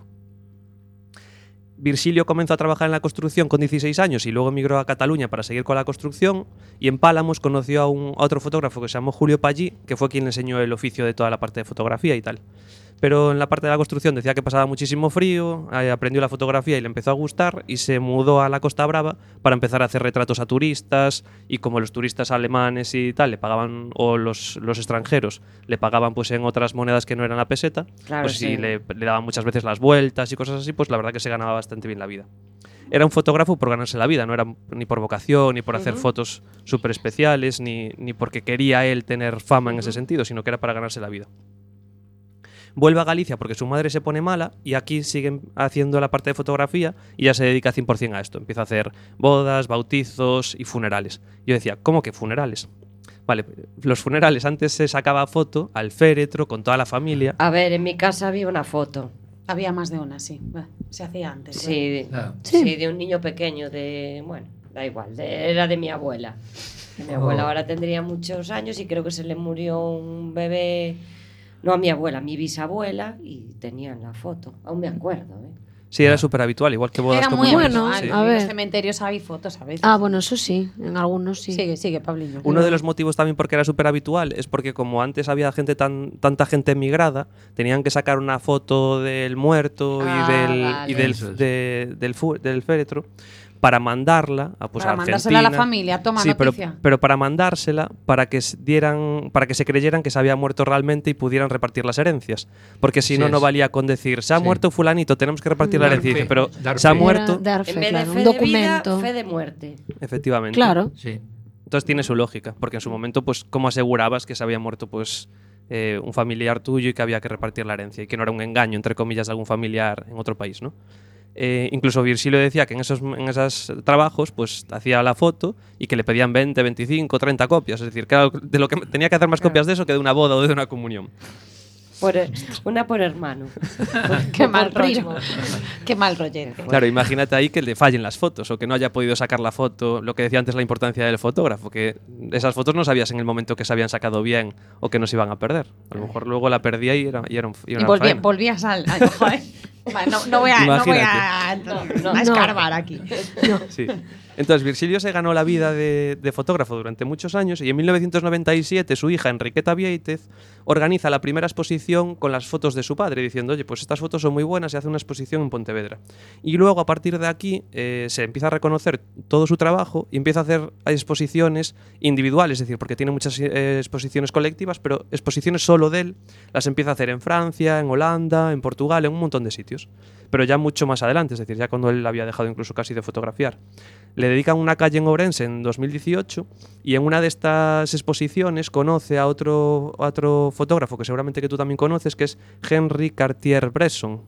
Virgilio comenzó a trabajar en la construcción con dieciséis años y luego emigró a Cataluña para seguir con la construcción, y en Pálamos conoció a, un, a otro fotógrafo que se llamó Julio Pallí, que fue quien le enseñó el oficio de toda la parte de fotografía y tal. Pero en la parte de la construcción decía que pasaba muchísimo frío, aprendió la fotografía y le empezó a gustar, y se mudó a la Costa Brava para empezar a hacer retratos a turistas, y como los turistas alemanes y tal le pagaban, o los, los extranjeros le pagaban pues en otras monedas que no eran la peseta, claro, pues sí. si le, le daban muchas veces las vueltas y cosas así, pues la verdad que se ganaba bastante bien la vida. Era un fotógrafo por ganarse la vida, no era ni por vocación, ni por hacer uh-huh. fotos súper especiales, ni, ni porque quería él tener fama uh-huh. en ese sentido, sino que era para ganarse la vida. Vuelve a Galicia porque su madre se pone mala, y aquí siguen haciendo la parte de fotografía y ya se dedica cien por cien a esto. Empieza a hacer bodas, bautizos y funerales. Yo decía, ¿cómo que funerales? Vale, los funerales antes se sacaba foto al féretro con toda la familia. A ver, en mi casa había una foto. Había más de una, sí. Se hacía antes. Sí, ah. sí. sí, de un niño pequeño, de, bueno, da igual, de, era de mi abuela. De mi abuela Oh. ahora tendría muchos años y creo que se le murió un bebé, no a mi abuela, a mi bisabuela, y tenían la foto. Aún me acuerdo, ¿eh? Sí, era súper habitual, igual que bodas Era comunes. muy bueno, habitual. sí. En A ver. los cementerios hay fotos a veces. Ah, bueno, eso sí, en algunos sí. Sigue, sigue, Pablillo. Uno de los motivos también porque era súper habitual es porque como antes había gente tan, tanta gente emigrada, tenían que sacar una foto del muerto Ah, y del, vale. y del, Eso es. de- del, fu- del féretro para mandarla a, pues, Para a mandársela a la Argentina. familia, toma Sí, pero, noticia. pero para mandársela, para que, s- dieran, para que se creyeran que se había muerto realmente y pudieran repartir las herencias. Porque si Sí, no, no sí. valía con decir, se ha Sí. muerto fulanito, tenemos que repartir la Dar herencia. Y dice, fe, pero dar se ha fe. muerto, Era dar fe, En vez claro, de un fe documento. de vida, fe de muerte. efectivamente. Claro. Sí. Entonces tiene su lógica, porque en su momento, pues, ¿cómo asegurabas que se había muerto, pues, eh, un familiar tuyo y que había que repartir la herencia? Y que no era un engaño, entre comillas, de algún familiar en otro país, ¿no? Eh, incluso Virgilio decía que en esos, en esos trabajos, pues, hacía la foto y que le pedían veinte, veinticinco, treinta copias. Es decir, que era de lo que tenía que hacer más copias de eso que de una boda o de una comunión. Por, una por hermano. Qué mal Por rollo. primo. Qué mal rollete. Claro, imagínate ahí que le fallen las fotos o que no haya podido sacar la foto, lo que decía antes la importancia del fotógrafo, que esas fotos no sabías en el momento que se habían sacado bien o que no se iban a perder. A lo mejor luego la perdía y era, y era, un, y era Y una volví- faena. volvías al... al- joder. Va, no, no voy a, no voy a, No, no, no. a escarbar aquí. Sí. Entonces, Virgilio se ganó la vida de, de fotógrafo durante muchos años y en mil novecientos noventa y siete su hija Enriqueta Viéitez organiza la primera exposición con las fotos de su padre, diciendo, oye, pues estas fotos son muy buenas y hace una exposición en Pontevedra. Y luego, a partir de aquí, eh, se empieza a reconocer todo su trabajo y empieza a hacer exposiciones individuales, es decir, porque tiene muchas eh, exposiciones colectivas, pero exposiciones solo de él las empieza a hacer en Francia, en Holanda, en Portugal, en un montón de sitios. Pero ya mucho más adelante, es decir, ya cuando él había dejado incluso casi de fotografiar. Le dedican una calle en Ourense en dos mil dieciocho y en una de estas exposiciones conoce a otro, a otro fotógrafo que seguramente que tú también conoces, que es Henri Cartier-Bresson.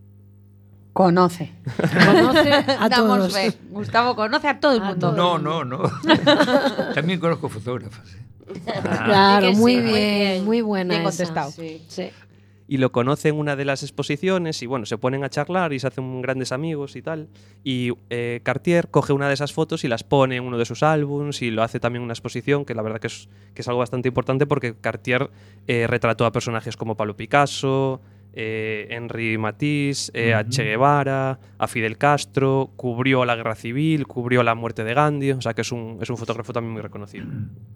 Conoce. Conoce a Damos todos. fe. Gustavo conoce a todo el A mundo. todos. No, no, no. También conozco fotógrafos. ¿eh? Claro, Y que muy sí, muy bien, bien. muy buena Bien esa. contestado. Sí. Sí. y lo conoce en una de las exposiciones y bueno, se ponen a charlar y se hacen grandes amigos y tal. Y eh, Cartier coge una de esas fotos y las pone en uno de sus álbums y lo hace también en una exposición, que la verdad que es, que es algo bastante importante porque Cartier eh, retrató a personajes como Pablo Picasso, eh, Henri Matisse, eh, uh-huh. a Che Guevara, a Fidel Castro, cubrió la guerra civil, cubrió la muerte de Gandhi, o sea que es un, es un fotógrafo también muy reconocido.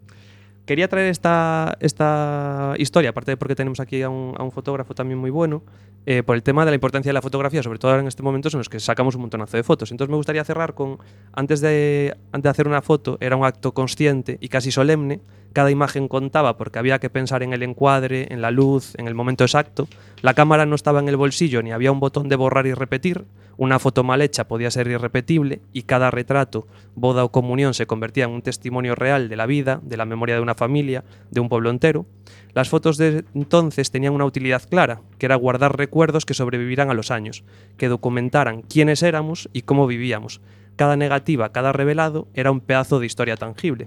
Quería traer esta, esta historia, aparte de porque tenemos aquí a un, a un fotógrafo también muy bueno, eh, por el tema de la importancia de la fotografía, sobre todo ahora en este momento en los que sacamos un montonazo de fotos. Entonces me gustaría cerrar con, antes de, antes de hacer una foto, era un acto consciente y casi solemne. Cada imagen contaba porque había que pensar en el encuadre, en la luz, en el momento exacto. La cámara no estaba en el bolsillo ni había un botón de borrar y repetir. Una foto mal hecha podía ser irrepetible y cada retrato, boda o comunión se convertía en un testimonio real de la vida, de la memoria de una familia, de un pueblo entero. Las fotos de entonces tenían una utilidad clara, que era guardar recuerdos que sobrevivieran a los años, que documentaran quiénes éramos y cómo vivíamos. Cada negativa, cada revelado era un pedazo de historia tangible.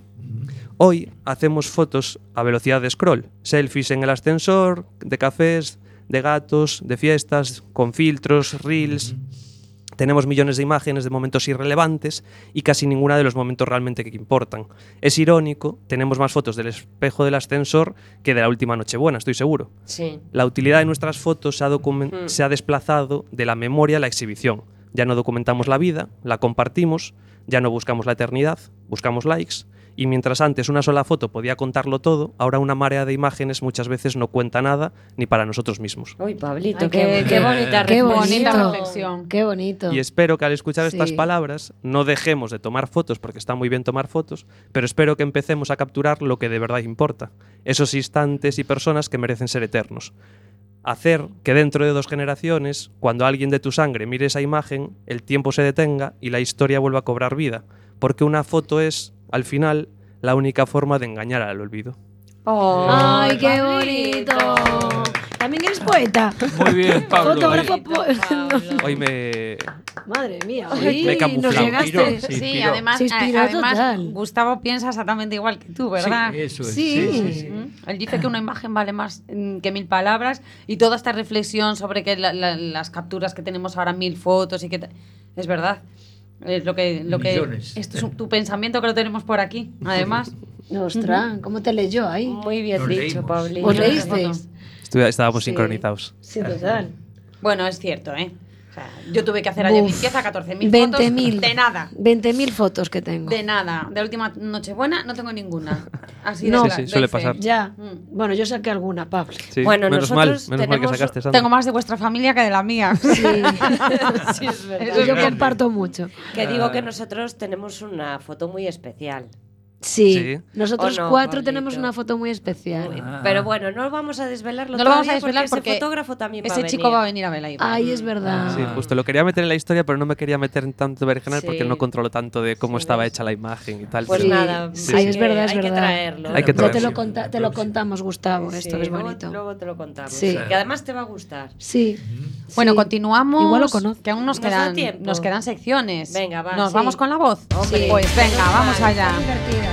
Hoy hacemos fotos a velocidad de scroll, selfies en el ascensor, de cafés, de gatos, de fiestas, con filtros, reels. Tenemos millones de imágenes de momentos irrelevantes y casi ninguna de los momentos realmente que importan. Es irónico, tenemos más fotos del espejo del ascensor que de la última Nochebuena, estoy seguro. Sí. La utilidad de nuestras fotos se ha, document- Mm. se ha desplazado de la memoria a la exhibición. Ya no documentamos la vida, la compartimos, ya no buscamos la eternidad, buscamos likes. Y mientras antes una sola foto podía contarlo todo, ahora una marea de imágenes muchas veces no cuenta nada ni para nosotros mismos. Uy, Pablito, Ay, qué, qué- qué bonita qué reflexión. bonito. reflexión. Qué bonito. Y espero que al escuchar Sí. estas palabras no dejemos de tomar fotos, porque está muy bien tomar fotos, pero espero que empecemos a capturar lo que de verdad importa, esos instantes y personas que merecen ser eternos. Hacer que dentro de dos generaciones, cuando alguien de tu sangre mire esa imagen, el tiempo se detenga y la historia vuelva a cobrar vida, porque una foto es, al final, la única forma de engañar al olvido. Oh, ¡Ay, qué Pablito. bonito! También eres poeta. Muy bien, Pablo. Fotógrafo. ahí. po- Hoy me... Madre mía, Me he hoy camuflado. nos llegaste. Inspiró, Sí, Se inspiró. además, Se inspiró a- además total. Gustavo piensa exactamente igual que tú, ¿verdad? Sí, eso es. Sí. Sí, sí, sí. ¿Mm? Él dice que una imagen vale más mm, que mil palabras y toda esta reflexión sobre que la- la- las capturas que tenemos ahora, mil fotos y que... ta- Es verdad. Es lo que... Lo que Millones. esto es un- tu pensamiento que lo tenemos por aquí, además. Ostras, ¿cómo te leyó ahí? Muy bien Nos dicho, leímos. Pablito. ¿Os leísteis? Estuve- estábamos Sí. sincronizados. Sí, total. Bueno, es cierto, ¿eh? O sea, yo tuve que hacer ayer Uf, limpieza, catorce mil fotos. veinte mil. De nada. veinte mil fotos que tengo. De nada. De la última Nochebuena no tengo ninguna. Así No. de Sí, sí, doy suele fe. pasar. Ya. Mm. Bueno, yo saqué alguna, Pablo. Sí, Bueno, menos mal, menos nosotros mal que tenemos- sacaste Sandra. Tengo más de vuestra familia que de la mía. Sí. Sí, es verdad. Eso es Yo grande. comparto mucho. Que digo que nosotros tenemos una foto muy especial. Sí. Sí. Nosotros ¿O no, cuatro Pablito? tenemos una foto muy especial. Muy- Ah. Pero bueno, no vamos a desvelarlo No lo vamos a todavía desvelar porque, porque ese fotógrafo también va a Ese venir. chico va a venir a Belay. Ay, es verdad. Sí, justo lo quería meter en la historia, pero no me quería meter en tanto berenjenal Sí. porque no controlo tanto de cómo Sí, estaba ¿ves? hecha la imagen y tal. Pues Sí. pero- nada, Sí, hay sí. Es que- verdad, es hay que verdad. traerlo. Hay que Ya te traerlo. lo, conta- te lo contamos, Gustavo, esto Sí, que es luego- bonito. Luego te lo contamos. Sí. Que además te va a gustar. Sí. Bueno, Sí. continuamos. Igual lo conozco. Que aún nos, Nos da quedan, tiempo. nos quedan secciones. Venga, va, ¿Nos sí. vamos con la voz? Hombre. Pues venga, Menos vamos mal, allá. Está divertida.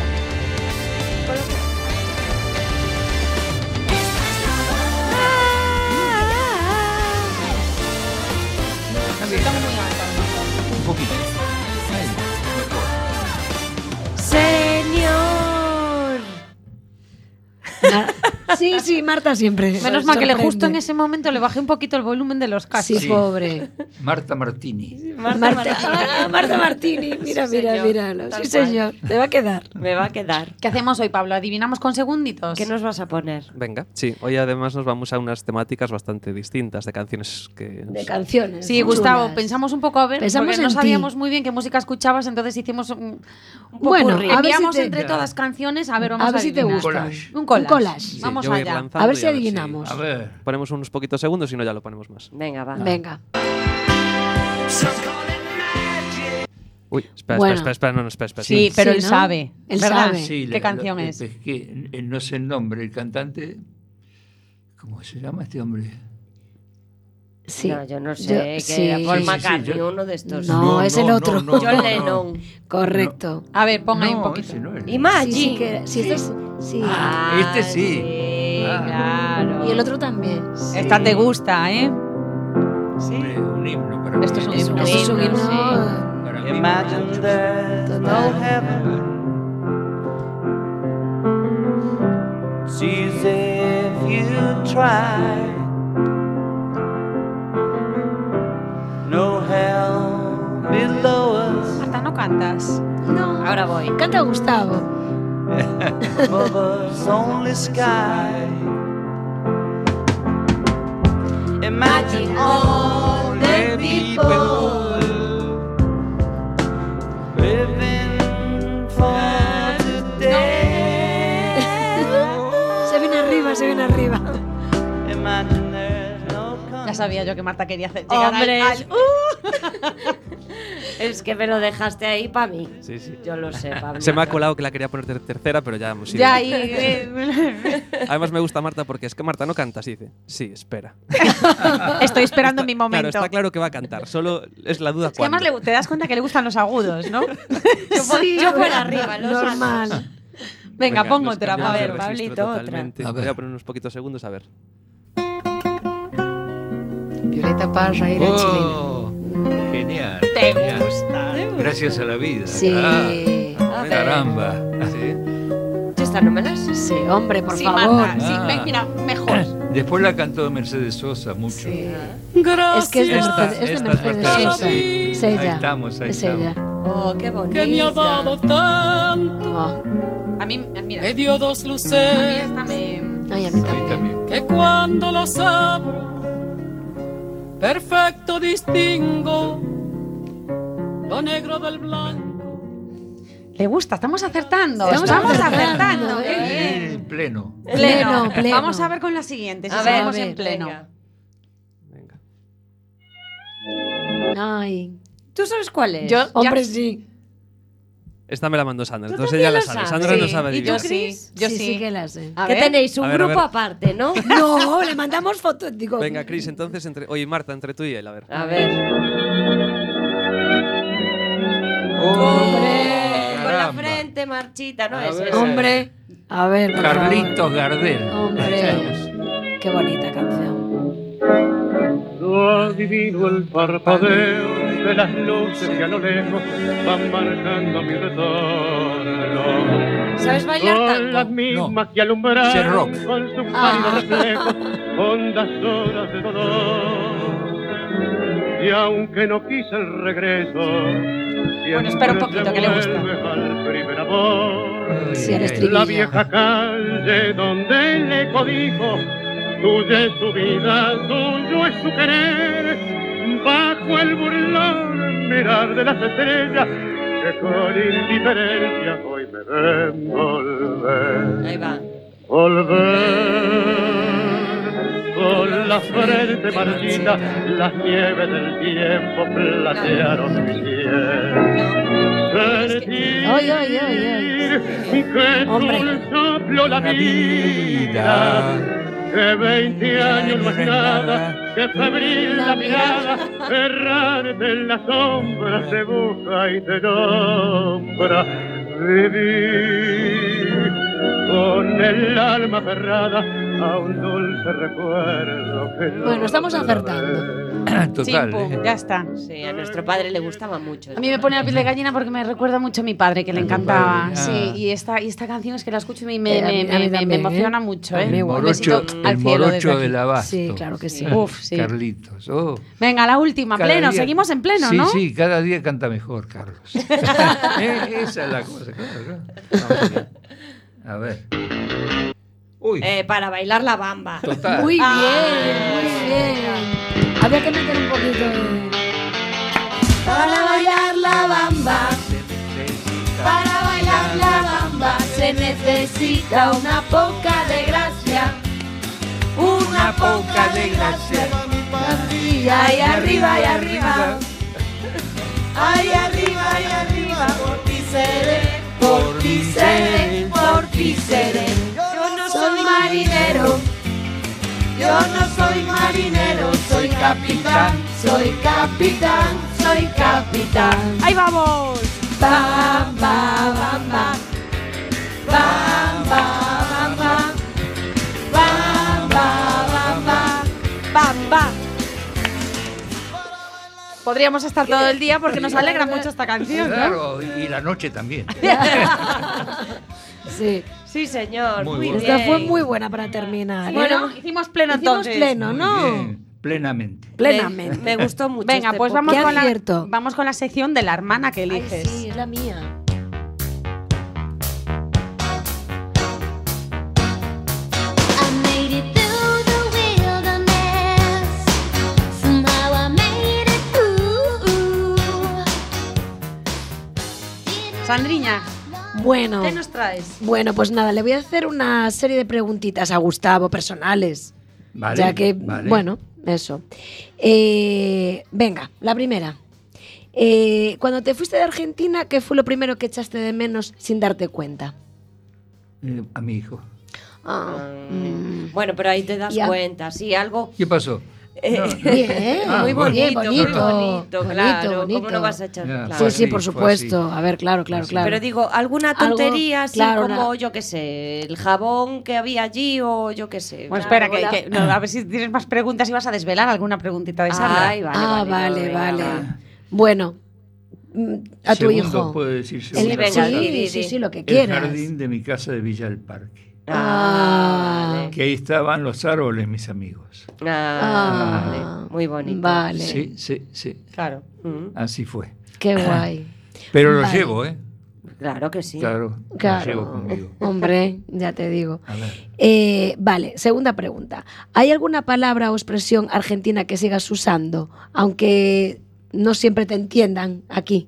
Un poquito. Ahí, mejor. Señor. Mar- Sí, sí, Marta siempre. Menos mal que le justo en sorprende. ese momento le bajé un poquito el volumen de los cascos. Sí, pobre. Marta Martini. Marta, Marta, Martínez. ah, Marta Martini. Mira, Sí, mira, señor. míralo. Tal Sí, cual. señor. Te va a quedar. Me va a quedar. ¿Qué hacemos hoy, Pablo? ¿Adivinamos con segunditos? ¿Qué nos vas a poner? Venga, sí. Hoy además nos vamos a unas temáticas bastante distintas de canciones que... De canciones. Sí, chulas. Gustavo, pensamos un poco a ver, Pensamos porque no en ti. sabíamos muy bien qué música escuchabas, entonces hicimos un, un Bueno, popurrí. a ver si Enviamos te- entre todas canciones, a ver, vamos A ver si te adivinar. gusta. Collage. Un collage. Un collage. Sí, Vamos yo voy allá. lanzando A ver y si adivinamos. A ver. Ponemos unos poquitos segundos y no ya lo ponemos más. Venga, va. Venga. Uy, espera, Bueno. espera, espera, espera, no, no, espera, espera. Sí, pero Sí, él ¿no? sabe. Él ¿verdad? sabe. Sí, ¿Qué la- canción la- es? Es que eh, no sé el nombre. El cantante. ¿Cómo se llama este hombre? Sí. No, yo no sé. Yo- que sí. era Paul Sí, sí, sí, McCartney, yo- uno de estos. No, es el otro. no, John no, Lennon. no. Correcto. A ver, pon ahí un No, poquito. ese no era. Imagine. Sí, sí, que, sí, este es- sí. Ah, Este sí. sí. claro. Y el otro también. Esta te gusta, ¿eh? Sí. Un himno para Esto mí. es un Es himno. un es un himno, himno. Para mí, Imagine there's no heaven. It's easy if you try. No hell below us. Marta, no cantas. No. Ahora voy. Canta Gustavo. Above us only sky. Imagine all the people living for today. Se viene arriba, se viene arriba. Imagine there's no Ya sabía yo que Marta quería hacer llegar al- Hombre, al- es que me lo dejaste ahí para mí. Sí, sí. Yo lo sé, Pablo. Se me ha colado que la quería poner ter- tercera, pero ya hemos ido. Ya ahí. eh, Además me gusta Marta porque es que Marta no canta, sí dice. Sí, espera. Estoy esperando mi Claro, momento. está claro que va a cantar, solo es la duda Es que además cuándo. le- te das cuenta que le gustan los agudos, ¿no? Sí, yo por arriba, los normal. altos. Venga, pongo nos otra. cambiamos A de ver, registro Pablito, otra. totalmente. A ver. Voy a poner unos poquitos segundos, a ver. Violeta Parra, Ira Chilena. Oh, genial. Te genial. gusta. Gracias a la vida. Sí. Ah, A ver. caramba. Sí. Yo esta no me la sé. Sí, hombre, por Sí, favor. Marta, sí, Ah. ve- mira, mejor. Después la cantó Mercedes Sosa mucho. Sí. Es que es de Esta- Mercedes, es de esta Mercedes Mercedes Sosa. Sosa. Es Ahí ella. estamos, ahí Es estamos. ella. Oh, qué bonita. que me ha dado tanto, Oh. A mí, mira, me dio dos a mí luces, esta me... Ay, a mí Ahí también. también. que cuando los abro, perfecto distingo lo negro del blanco. Le gusta, estamos acertando. Estamos Estamos, acertando, acertando. ¿eh? Qué Ahí, bien. pleno. Pleno, pleno. Vamos a ver con la siguiente, si A ver, seguimos a ver, en pleno. venga. Venga. Ay. ¿Tú sabes cuál es? Yo, Hombre, ya- sí. Esta me la mandó Sandra, ¿Tú entonces ella también la lo sabe. sabes? Sandra no Sí. sabe ¿Y tú, adivinar. sí? Cris? Yo sí, sí. sí que la sé. A Que ver. tenéis un A ver, a grupo ver. aparte, ¿no? No, le mandamos fotos. Digo, Venga, Chris, entonces, entre... oye, Marta, entre tú y él, a ver. A ver. Oh, Con la caramba. frente marchita, ¿no A es ver. eso? hombre. A ver, por favor. Carlitos Gardel. Hombre. Qué bonita canción. Lo adivino el parpadeo de las luces que a lo lejos van marcando mi retorno. ¿Sabes bailar Son las tango? mismas que alumbran Ese rock. con sus Ah. pálidos reflejos hondas horas de dolor. Y aunque no quise el regreso, Bueno, espera un poquito, que le gusta. vuelve al primer amor. Ay, Sí, el ay, estribillo. La vieja calle donde el eco dijo, tuya es su vida, tuyo es su querer, bajo el burlón mirar de las estrellas que con indiferencia hoy me ven volver. Ahí va. Volver con la frente marchita, las nieves del tiempo platearon mi piel. Sentir Ay, ay, ay, que Hombre. sopló la vida, que veinte años no es nada, que febril la mirada, errante en las sombras te busca y te nombra. Vivir con el alma aferrada a un dulce recuerdo que no Bueno, estamos volverá. acertando. Total. Chimpu, ¿eh? ya está. Sí, a nuestro padre le gustaba mucho. A mí me pone la piel de gallina porque me recuerda mucho a mi padre, que le A tu encantaba. padre, Sí, ah. y esta, y esta canción es que la escucho y me, Eh, a me, mí- a mí me- me- también, me ¿eh? emociona mucho. ¿eh? El Muy Un bueno. besito morocho, al el cielo desde morocho aquí. del abasto. Sí, claro que sí. Uf, sí. Carlitos. Oh. Venga, la última, Cada pleno. día- Seguimos en pleno, sí, ¿no? Sí, cada día canta mejor, Carlos. Eh, Esa es la cosa, claro. claro. A ver. Uy, Eh, para bailar la bamba. total. Muy bien, Ah. muy bien. Había que meter un poquito de... Para bailar la bamba, para bailar la bamba se necesita una poca de gracia, una poca de gracia. Y ahí arriba, y arriba, ahí arriba, y arriba, por ti seré, por ti seré, por ti seré. Yo no soy marinero, yo no soy marinero, soy capitán, soy capitán, soy capitán. ¡Ahí vamos! Bam, bam, bam, bam. Bam, bam, bam, bam. Bam, podríamos estar todo el día porque nos alegra mucho esta canción, ¿no? Claro, y la noche también. Sí. Sí, señor. Muy Muy, bueno. bien. Esta fue muy buena para terminar. ¿eh? Bueno, hicimos pleno Hicimos entonces. pleno, ¿no? Muy bien, plenamente. Plenamente. Me, me gustó mucho. Venga, este pues podcast. vamos Qué con, la, acierto. vamos con la sección de la hermana que Ay, eliges. sí, es la mía. I made it through the wilderness. Somehow I made it through. Sandriña, Bueno, ¿qué nos traes? bueno, pues nada, le voy a hacer una serie de preguntitas a Gustavo, personales. Vale, ya que, vale. bueno, eso. Eh, venga, la primera. Eh, cuando te fuiste de Argentina, ¿qué fue lo primero que echaste de menos sin darte cuenta? Eh, a mi hijo. Ah, mm. Bueno, pero ahí te das Ya. cuenta. Sí, algo ¿Qué pasó? eh, Bien, Ah, muy bueno. bonito, Bien, bonito, muy bonito, bonito, claro. bonito. ¿Cómo no vas a echar? Ya, Claro. Sí, fue sí, así, por fue supuesto. así. A ver, claro, claro, Así. claro. Pero digo, alguna Algo, tontería así claro, como, una- yo qué sé, el jabón que había allí o yo qué sé. Bueno, Claro, espera, que, la- que- no, a ver si tienes más preguntas y vas a desvelar alguna preguntita de Sandra. Ay, vale, ah, vale, vale, venga, vale. va. Bueno, mm, a tu Segundo, hijo. puedo decir El- segundo. venga, sí, di, di, sí, di. sí, lo que El quieras. jardín de mi casa de Villa del Parque. Ah, vale. Que ahí estaban los árboles, mis amigos. Ah, Ah, vale. Muy bonito. Vale, Sí, sí, sí. Claro. Mm, Así fue. qué guay. Pero lo Vale. llevo, ¿eh? claro que sí. Claro, Claro. lo llevo conmigo. Hombre, ya te digo. A ver. Eh, vale, segunda pregunta. ¿Hay alguna palabra o expresión argentina que sigas usando, aunque no siempre te entiendan aquí?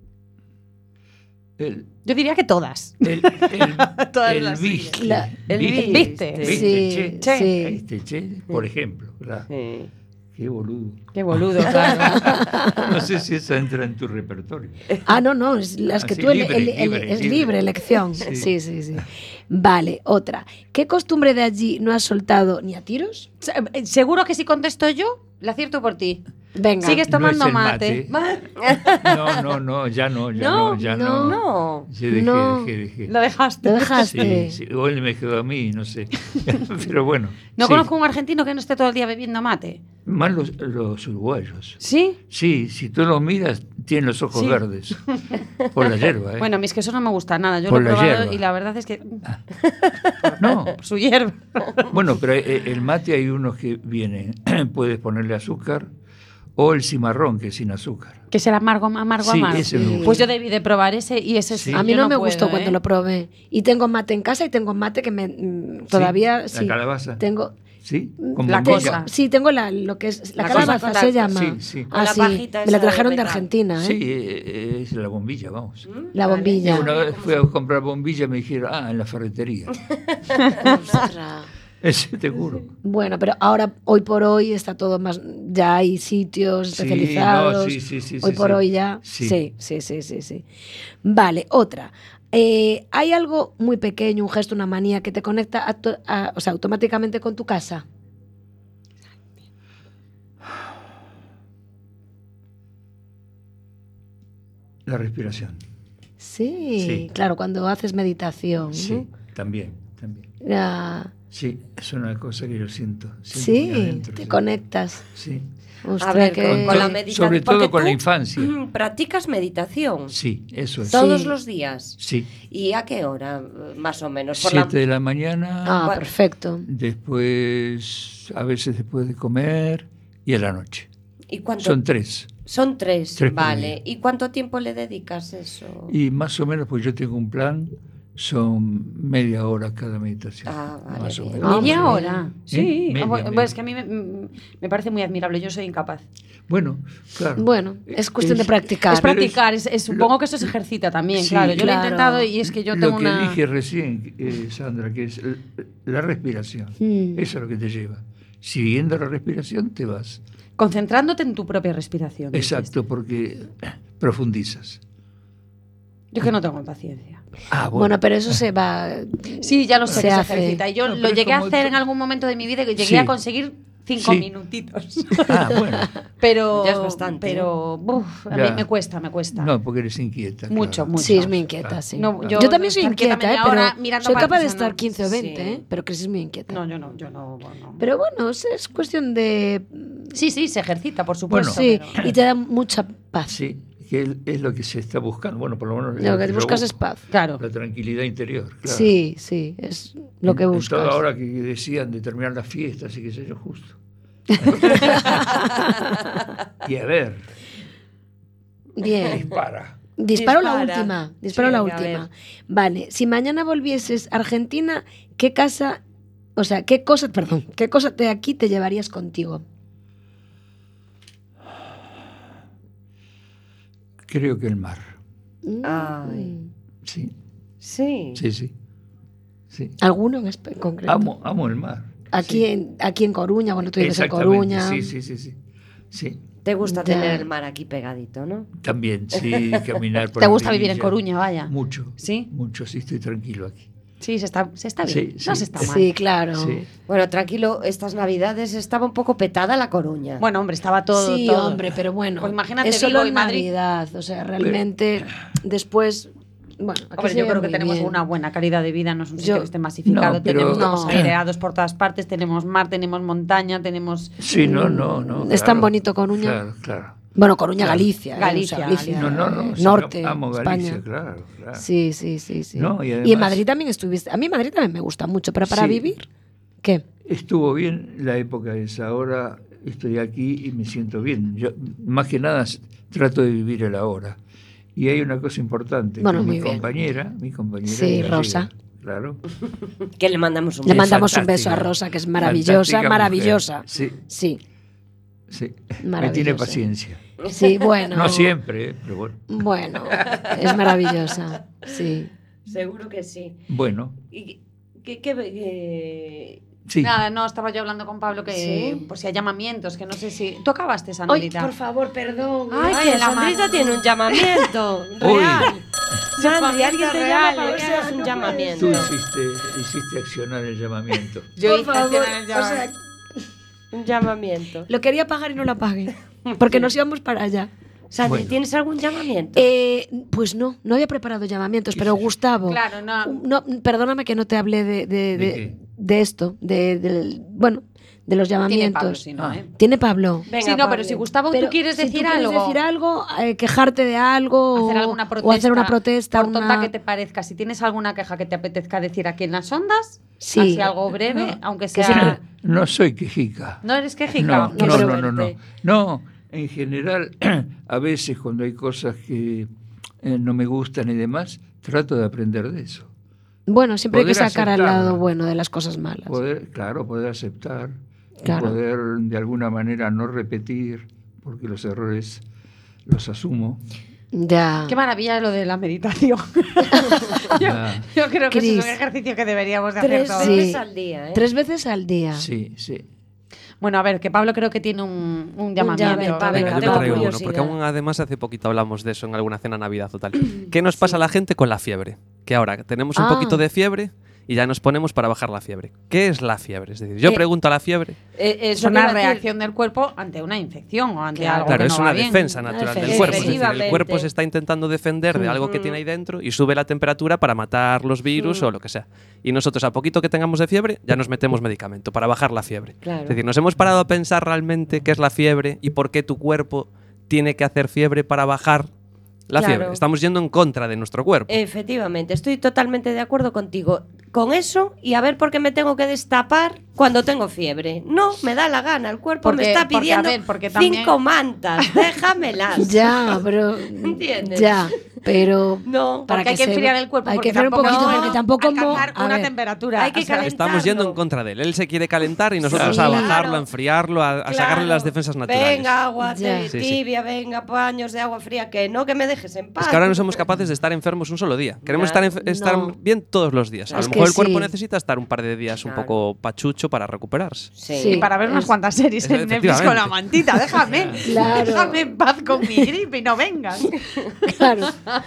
El, Yo diría que todas. el, el, Todas el las viste. La- el viste. viste. Viste, Sí, che. sí. Viste, che, por ejemplo. ¿verdad? Sí. Qué boludo. Qué boludo, claro. No sé si esa entra en tu repertorio. Ah, no, no, es las que Así, tú ele- libre, ele- ele- libre, es libre. libre elección. Sí. Sí, sí, sí. Vale, otra. ¿Qué costumbre de allí no has soltado ni a tiros? Se- eh, Seguro que si contesto yo, la acierto por ti. Venga. Sigues No es tomando el mate. No, no, no, ya no, ya No, no, ya no. no. No. Sí, dejé, No. dejé, dejé. Lo dejaste. ¿Lo dejaste? Sí, sí. O él me quedó a mí, no sé. Pero bueno. No sí. conozco un argentino que no esté todo el día bebiendo mate. Más los, los uruguayos. ¿Sí? Sí, si tú los miras, tienen los ojos Sí. verdes. Por la hierba, ¿eh? Bueno, a mí es que eso no me gusta nada. Yo Por lo he la probado hierba. y la verdad es que No. por su hierba. Bueno, pero eh, el mate hay unos que vienen. Puedes ponerle azúcar o el cimarrón, que es sin azúcar. Que es el amargo, amargo, Sí, amargo. ese me gusta. Pues yo debí de probar ese y ese sí. Sí. A mí yo no, me puedo, gustó ¿eh? cuando lo probé. Y tengo mate en casa y tengo mate que me mm, todavía Sí, sí. la calabaza. Tengo ¿Sí? Con La bombilla. cosa. sí, tengo la lo que es la, La calabaza cosa con la- se llama. sí, sí. Con Ah, la sí. pajita Me la esa de trajeron de metal. Argentina, ¿eh? Sí, eh, es la bombilla, vamos. La bombilla. Una vez fui a comprar bombilla y me dijeron, ah, en la ferretería. Ostras. Ese te juro. Bueno, pero ahora, hoy por hoy, está todo más. Ya hay sitios Sí, especializados. no, sí, sí, sí, hoy sí, por sí. hoy ya. Sí. Sí, sí, sí, sí. sí. Vale, otra. Eh, ¿Hay algo muy pequeño, un gesto, una manía que te conecta a to- a- o sea, automáticamente con tu casa? La respiración. Sí, Sí. claro, cuando haces meditación. Sí, ¿no? también, también. Ya. Sí, es una cosa que yo siento. siento Sí, muy adentro, te sí. conectas. Sí. A Ostras, ver, que- con, con la Sobre meditación. sobre todo porque con la tú, infancia. mm, ¿Practicas meditación? Sí, eso es. Todos Sí. los días. Sí. ¿Y a qué hora, eh, más o menos? Por la- Siete de la mañana, Ah, Bueno. perfecto. después, a veces después de comer y a la noche. ¿Y cuánto? Son tres. Son tres, Tres por vale. día. ¿Y cuánto tiempo le dedicas a eso? Y más o menos, pues yo tengo un plan, son media hora cada meditación. Ah, vale, más o bien. menos. Media Ah, muy hora. bien. Sí. ¿Eh? Media, Ah, bueno, media. Es que a mí me, mm, me parece muy admirable. Yo soy incapaz. Bueno, claro. Bueno, es cuestión de practicar. Es pero practicar. Es, es- supongo lo- que eso se ejercita también, Sí, claro. Yo lo he claro. intentado y es que yo lo tengo que una. dije recién, eh, Sandra, que es l- la respiración. Mm. Eso es lo que te lleva. Siguiendo la respiración te vas. Concentrándote en tu propia respiración. dices. Exacto, porque profundizas. Yo es que no tengo paciencia. Ah, Bueno, pero eso se va. Sí, ya lo sé Se que se hace. ejercita. Y yo No, lo pero es llegué a como hacer tú- en algún momento de mi vida y llegué Sí. a conseguir cinco Sí. minutitos. Ah, bueno. Pero, Ya es bastante, pero uf, a Ya. mí me cuesta, me cuesta. No, porque eres inquieta. Mucho, claro. mucho. Sí, es muy inquieta, sí. No, yo, yo también soy estar quieta inquieta, ¿eh? media Pero hora mirando soy para capaz de el piso, estar no. quince o veinte, Sí. ¿eh? Pero Cris es muy inquieta. No, yo no, yo no. Bueno. Pero bueno, es, es cuestión de... Sí, sí, se ejercita, por supuesto. sí, pero- y te da mucha paz. Sí, que es- es lo que se está buscando. Bueno, por lo menos es Lo que yo buscas es busco. paz. Claro. La tranquilidad interior. Claro. Sí, sí, es lo que En- en buscas. toda hora que decían de terminar las fiestas y qué sé yo, justo. Y a ver, Bien. dispara. Disparo la Dispara. última. Disparo Sí, la venga, a última. ver. Vale, si mañana volvieses a Argentina, ¿qué casa, o sea, qué cosas, perdón, qué cosas de aquí te llevarías contigo? Creo que el mar. Ay. Mm. Sí, Sí. sí, sí. sí. ¿Alguno en, espe- en concreto? Amo, amo el mar. Aquí, Sí. en, aquí en Coruña, bueno, tú vives en Exactamente, Coruña. Sí, sí, sí, sí. Sí, Te gusta Ya. tener el mar aquí pegadito, ¿no? también, sí, caminar por ¿Te la gusta vivir en orilla. Coruña, vaya? Mucho. ¿Sí? Mucho, sí, estoy tranquilo aquí. Sí, se está, se está bien. Sí, No sí. se está mal. Sí, claro. Sí. Bueno, tranquilo, estas navidades estaba un poco petada La Coruña. Bueno, hombre, estaba todo. Sí, todo. hombre, pero bueno. Pues imagínate es solo Vigo y en Madrid. Navidad, o sea, realmente después, bueno, aquí Hombre, se yo vive creo que muy tenemos bien. una buena calidad de vida, no es un sitio Yo- que esté masificado, No, pero- tenemos No. aireados por todas partes, tenemos mar, tenemos montaña, tenemos... Sí, no, no, no. Es tan claro. bonito Coruña. Claro, claro. Bueno, Coruña, Claro. Galicia. ¿eh? Galicia, O sea, Galicia, No, no, no. eh, sí, norte, amo Galicia, España. claro, claro. Sí, sí, sí, sí. No, y y, en además- Madrid también estuviste. A mí Madrid también me gusta mucho, pero para Sí. vivir, ¿qué? Estuvo bien la época esa. Ahora estoy aquí y me siento bien. Yo, más que nada, s- trato de vivir el ahora. Y hay una cosa importante. Bueno, que muy mi bien. compañera, mi compañera. Sí, gallega, Rosa. Claro. Que le mandamos un Le beso. mandamos un beso a fantástica. Rosa, que es maravillosa, Fantástica maravillosa. mujer. Sí, Sí, sí. Me Maravillosa. tiene paciencia. sí, bueno. No siempre, ¿eh? Pero bueno. Bueno, es maravillosa, sí. Seguro que sí. Bueno, ¿Y qué, qué, qué- sí. Nada, no, estaba yo hablando con Pablo que Sí. por si hay llamamientos, que no sé si... ¿Tú acabaste, Ay, Sandrita? por favor, perdón. Ay, Ay, que que la Sandrita mano. tiene un llamamiento Uy. real. Sandri, alguien te real, llama para ver si real, haces un no llamamiento. Tú hiciste, hiciste accionar el llamamiento. Yo Por hice favor, accionar el o llamamiento. sea, Un llamamiento. lo quería pagar y no lo pagué, porque nos íbamos para allá. Sandri, Bueno. ¿tienes algún llamamiento? Eh, pues no, no había preparado llamamientos, pero Gustavo, Claro, no. un- no, perdóname que no te hablé de, de, ¿De de, qué? de esto, de, del- bueno, de los Tiene llamamientos. Pablo, si no, Ah. ¿eh? Tiene Pablo. Venga, sí, no, Pablo. pero si Gustavo, Pero tú quieres si decir tú quieres algo... decir algo, eh, quejarte de algo hacer o- alguna protesta, o hacer una protesta, por tonta una- que te parezca, si tienes alguna queja que te apetezca decir aquí en las ondas, Sí. así algo breve, No, aunque que sea... siempre- No soy quejica. No eres quejica. No, Qué no, no, suerte. no, no. No, en general, a veces cuando hay cosas que eh, no me gustan y demás, trato de aprender de eso. Bueno, siempre hay que Poder sacar al aceptarla. lado bueno de las cosas malas. Poder, claro, poder aceptar, y Claro. poder de alguna manera no repetir, porque los errores los asumo. Ya. Qué maravilla lo de la meditación. yo, Ya. yo creo que Cris. es un ejercicio que deberíamos de Tres hacer todos. Sí. veces al día, ¿eh? Tres veces al día. Sí, sí. Bueno, a ver, que Pablo creo que tiene un, un llamamiento. llamamiento, A ver, venga, Venga, yo tengo me traigo uno, curiosidad. porque aún además hace poquito hablamos de eso en alguna cena Navidad o tal. ¿Qué nos pasa a la gente con la fiebre? Que ahora tenemos un Ah. poquito de fiebre y ya nos ponemos para bajar la fiebre. ¿Qué es la fiebre? Es decir, yo Eh, pregunto a la fiebre. Eh, es eso una iba a decir. reacción del cuerpo ante una infección o ante Claro. algo Claro, que es no una va bien. defensa Una natural del defensa. cuerpo. Es decir, el Efectivamente. cuerpo se está intentando defender de algo que Ujú. tiene ahí dentro y sube la temperatura para matar los virus Ujú. o lo que sea. Y nosotros, a poquito que tengamos de fiebre, ya nos metemos medicamento para bajar la fiebre. Claro. Es decir, nos hemos parado a pensar realmente qué es la fiebre y por qué tu cuerpo tiene que hacer fiebre para bajar la Claro. fiebre. Estamos yendo en contra de nuestro cuerpo. Efectivamente, estoy totalmente de acuerdo contigo con eso y a ver por qué me tengo que destapar cuando tengo fiebre. No, me da la gana, el cuerpo Porque- me está porque, a pidiendo ver, porque también- cinco mantas, déjamelas. Ya, pero. ¿Entiendes? Ya, pero. No, para Porque hay que se- enfriar el cuerpo. Hay porque que enfriar un tampoco poquito, no porque tampoco. mo- alcanzar a una ver, temperatura. Hay que o sea, calentar. Estamos yendo en calentarlo. contra de él. Él se quiere calentar y nosotros Claro. a bajarlo, a enfriarlo, a, a Claro. sacarle las defensas naturales. Venga, agua Ya. te- Sí, sí. tibia, venga, paños de agua fría, que no, que me dejes en paz. Es que ahora no somos capaces de estar enfermos un solo día. Queremos Claro. estar, enf- estar No. bien todos los días. A Es lo que mejor el cuerpo sí. necesita estar un par de días un Claro. poco pachucho para recuperarse. Sí. Y para ver unas es- cuantas series en Netflix con la Efectivamente. mantita, déjame. Claro. Déjame en paz con mi gripe y no vengas. Claro.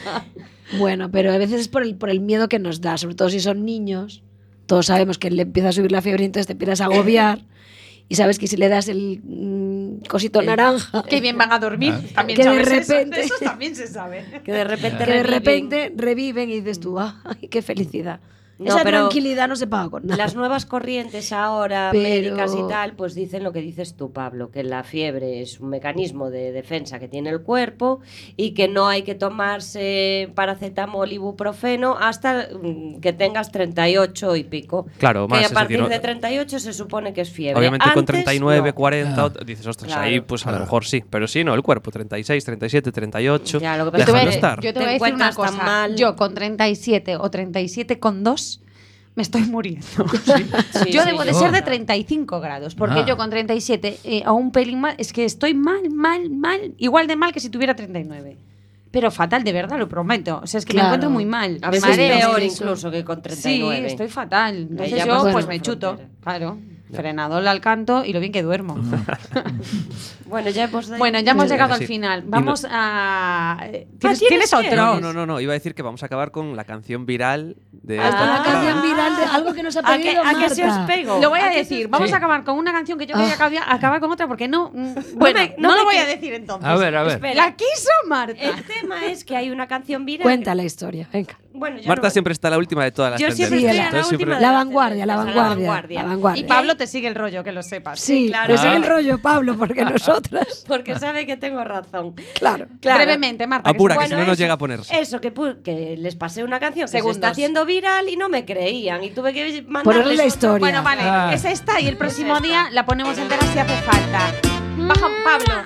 Bueno, pero a veces es por el, por el miedo que nos da, sobre todo si son niños. Todos sabemos que le empieza a subir la fiebre y entonces te empiezas a agobiar y sabes que si le das el mm, cosito naranja, Qué bien van a dormir. Ah. También Que de sabes eso, repente- eso también se sabe. Que de repente que de reviven. repente reviven y dices tú, ¡ay, qué felicidad! No, Esa pero tranquilidad no se paga con nada. Las nuevas corrientes ahora Pero- médicas y tal, pues dicen lo que dices tú, Pablo, que la fiebre es un mecanismo de defensa que tiene el cuerpo y que no hay que tomarse paracetamol y ibuprofeno hasta mm, que tengas treinta y ocho y pico. Claro, más, que a es partir decir, de no- treinta y ocho se supone que es fiebre. Obviamente con Antes, treinta y nueve, no. cuarenta, Ah. dices, ostras, Claro. ahí pues a lo Claro. mejor sí. Pero sí, no, el cuerpo, treinta y seis, treinta y siete, treinta y ocho. Ya, lo que pasa Yo te voy a- Déjalo estar. Yo te Te voy a decir una encuentras tan cosa. mal. Yo con treinta y siete o treinta y siete con dos me estoy muriendo. Sí, yo sí, debo de yo- ser de treinta y cinco grados, porque Ah. yo con treinta y siete eh, a un pelín mal, es que estoy mal, mal, mal, igual de mal que si tuviera treinta y nueve. Pero fatal, de verdad, lo prometo. O sea, es que Claro. me encuentro muy mal. A me veces es mareo. peor eso. incluso que con treinta y nueve. Sí, estoy fatal. Entonces ya yo pasas pues la me chuto. frontera. Claro. Frenador al canto y lo bien que duermo. Bueno, ya hemos Bueno, ya hemos Sí. llegado al Sí. final. Y Vamos a. eh, ¿Tienes, ¿tienes ¿tienes que? otro? No, no, no, no, iba a decir que vamos a acabar con la canción viral de Ah, esta Con la Ah. canción viral de algo que nos ha ¿A que, pedido a que se os Marta. pego? Lo voy a que decir. se- Vamos Sí. a acabar con una canción que yo Ah. quería acabar, acabar con otra porque no. mm, Bueno, me- no, no me lo voy que- a decir entonces. A ver, a ver. Espera. La quiso Marta. El tema es que hay una canción viral. Cuenta la historia, venga. Bueno, ya Marta no- siempre está a la última de todas las Yo tendencias. siempre Sí, estoy la- a la Entonces última siempre- de La las vanguardia, la tendencias, a vanguardia, la Y vanguardia. Pablo te sigue el rollo, que lo sepas. Sí, claro. le sigue Ah. el rollo Pablo, porque nosotras, Porque sabe que tengo razón. claro. Claro. Brevemente, Marta. que Apura, se- que si no Bueno, nos eso- llega a ponerse. Eso, que, pu- que les pasé una canción que se Segundos. está haciendo viral y no me creían. Y tuve que Ponerle mandarles la otro- historia. Bueno, vale, Ah. es esta y el próximo esta. día la ponemos entera si hace falta. Baja Pablo.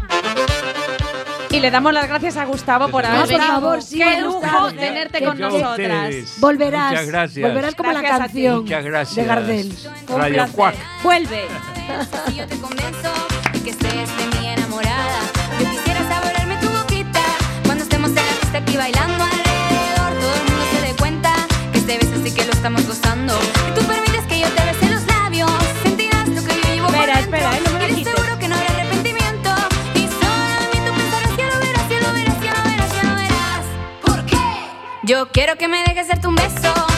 Y le damos las gracias a Gustavo por haber Ah, por venido. favor, sí, Qué lujo Gustavo. tenerte Que- con que- nosotras. ustedes. Volverás, Muchas gracias. volverás como Gracias la a ti. canción Muchas gracias. de Gardel. Un Radio placer. Cuac. Vuelve. Si yo te convenzo que estés de mí enamorada, yo quisiera saborearme tu boquita cuando estemos en la pista aquí bailando alrededor. Todo el mundo se dé cuenta que este beso sí que lo estamos gozando. Y tú permites que yo te bese los labios, sentirás lo que yo llevo por Espera, dentro. espera, eh, no me la Y eres quites. seguro que no habrá arrepentimiento. Y solo en mí tú pensarás, ya lo verás, ya lo verás, ya lo verás, ya lo verás. ¿Por qué? Yo quiero que me dejes darte un beso.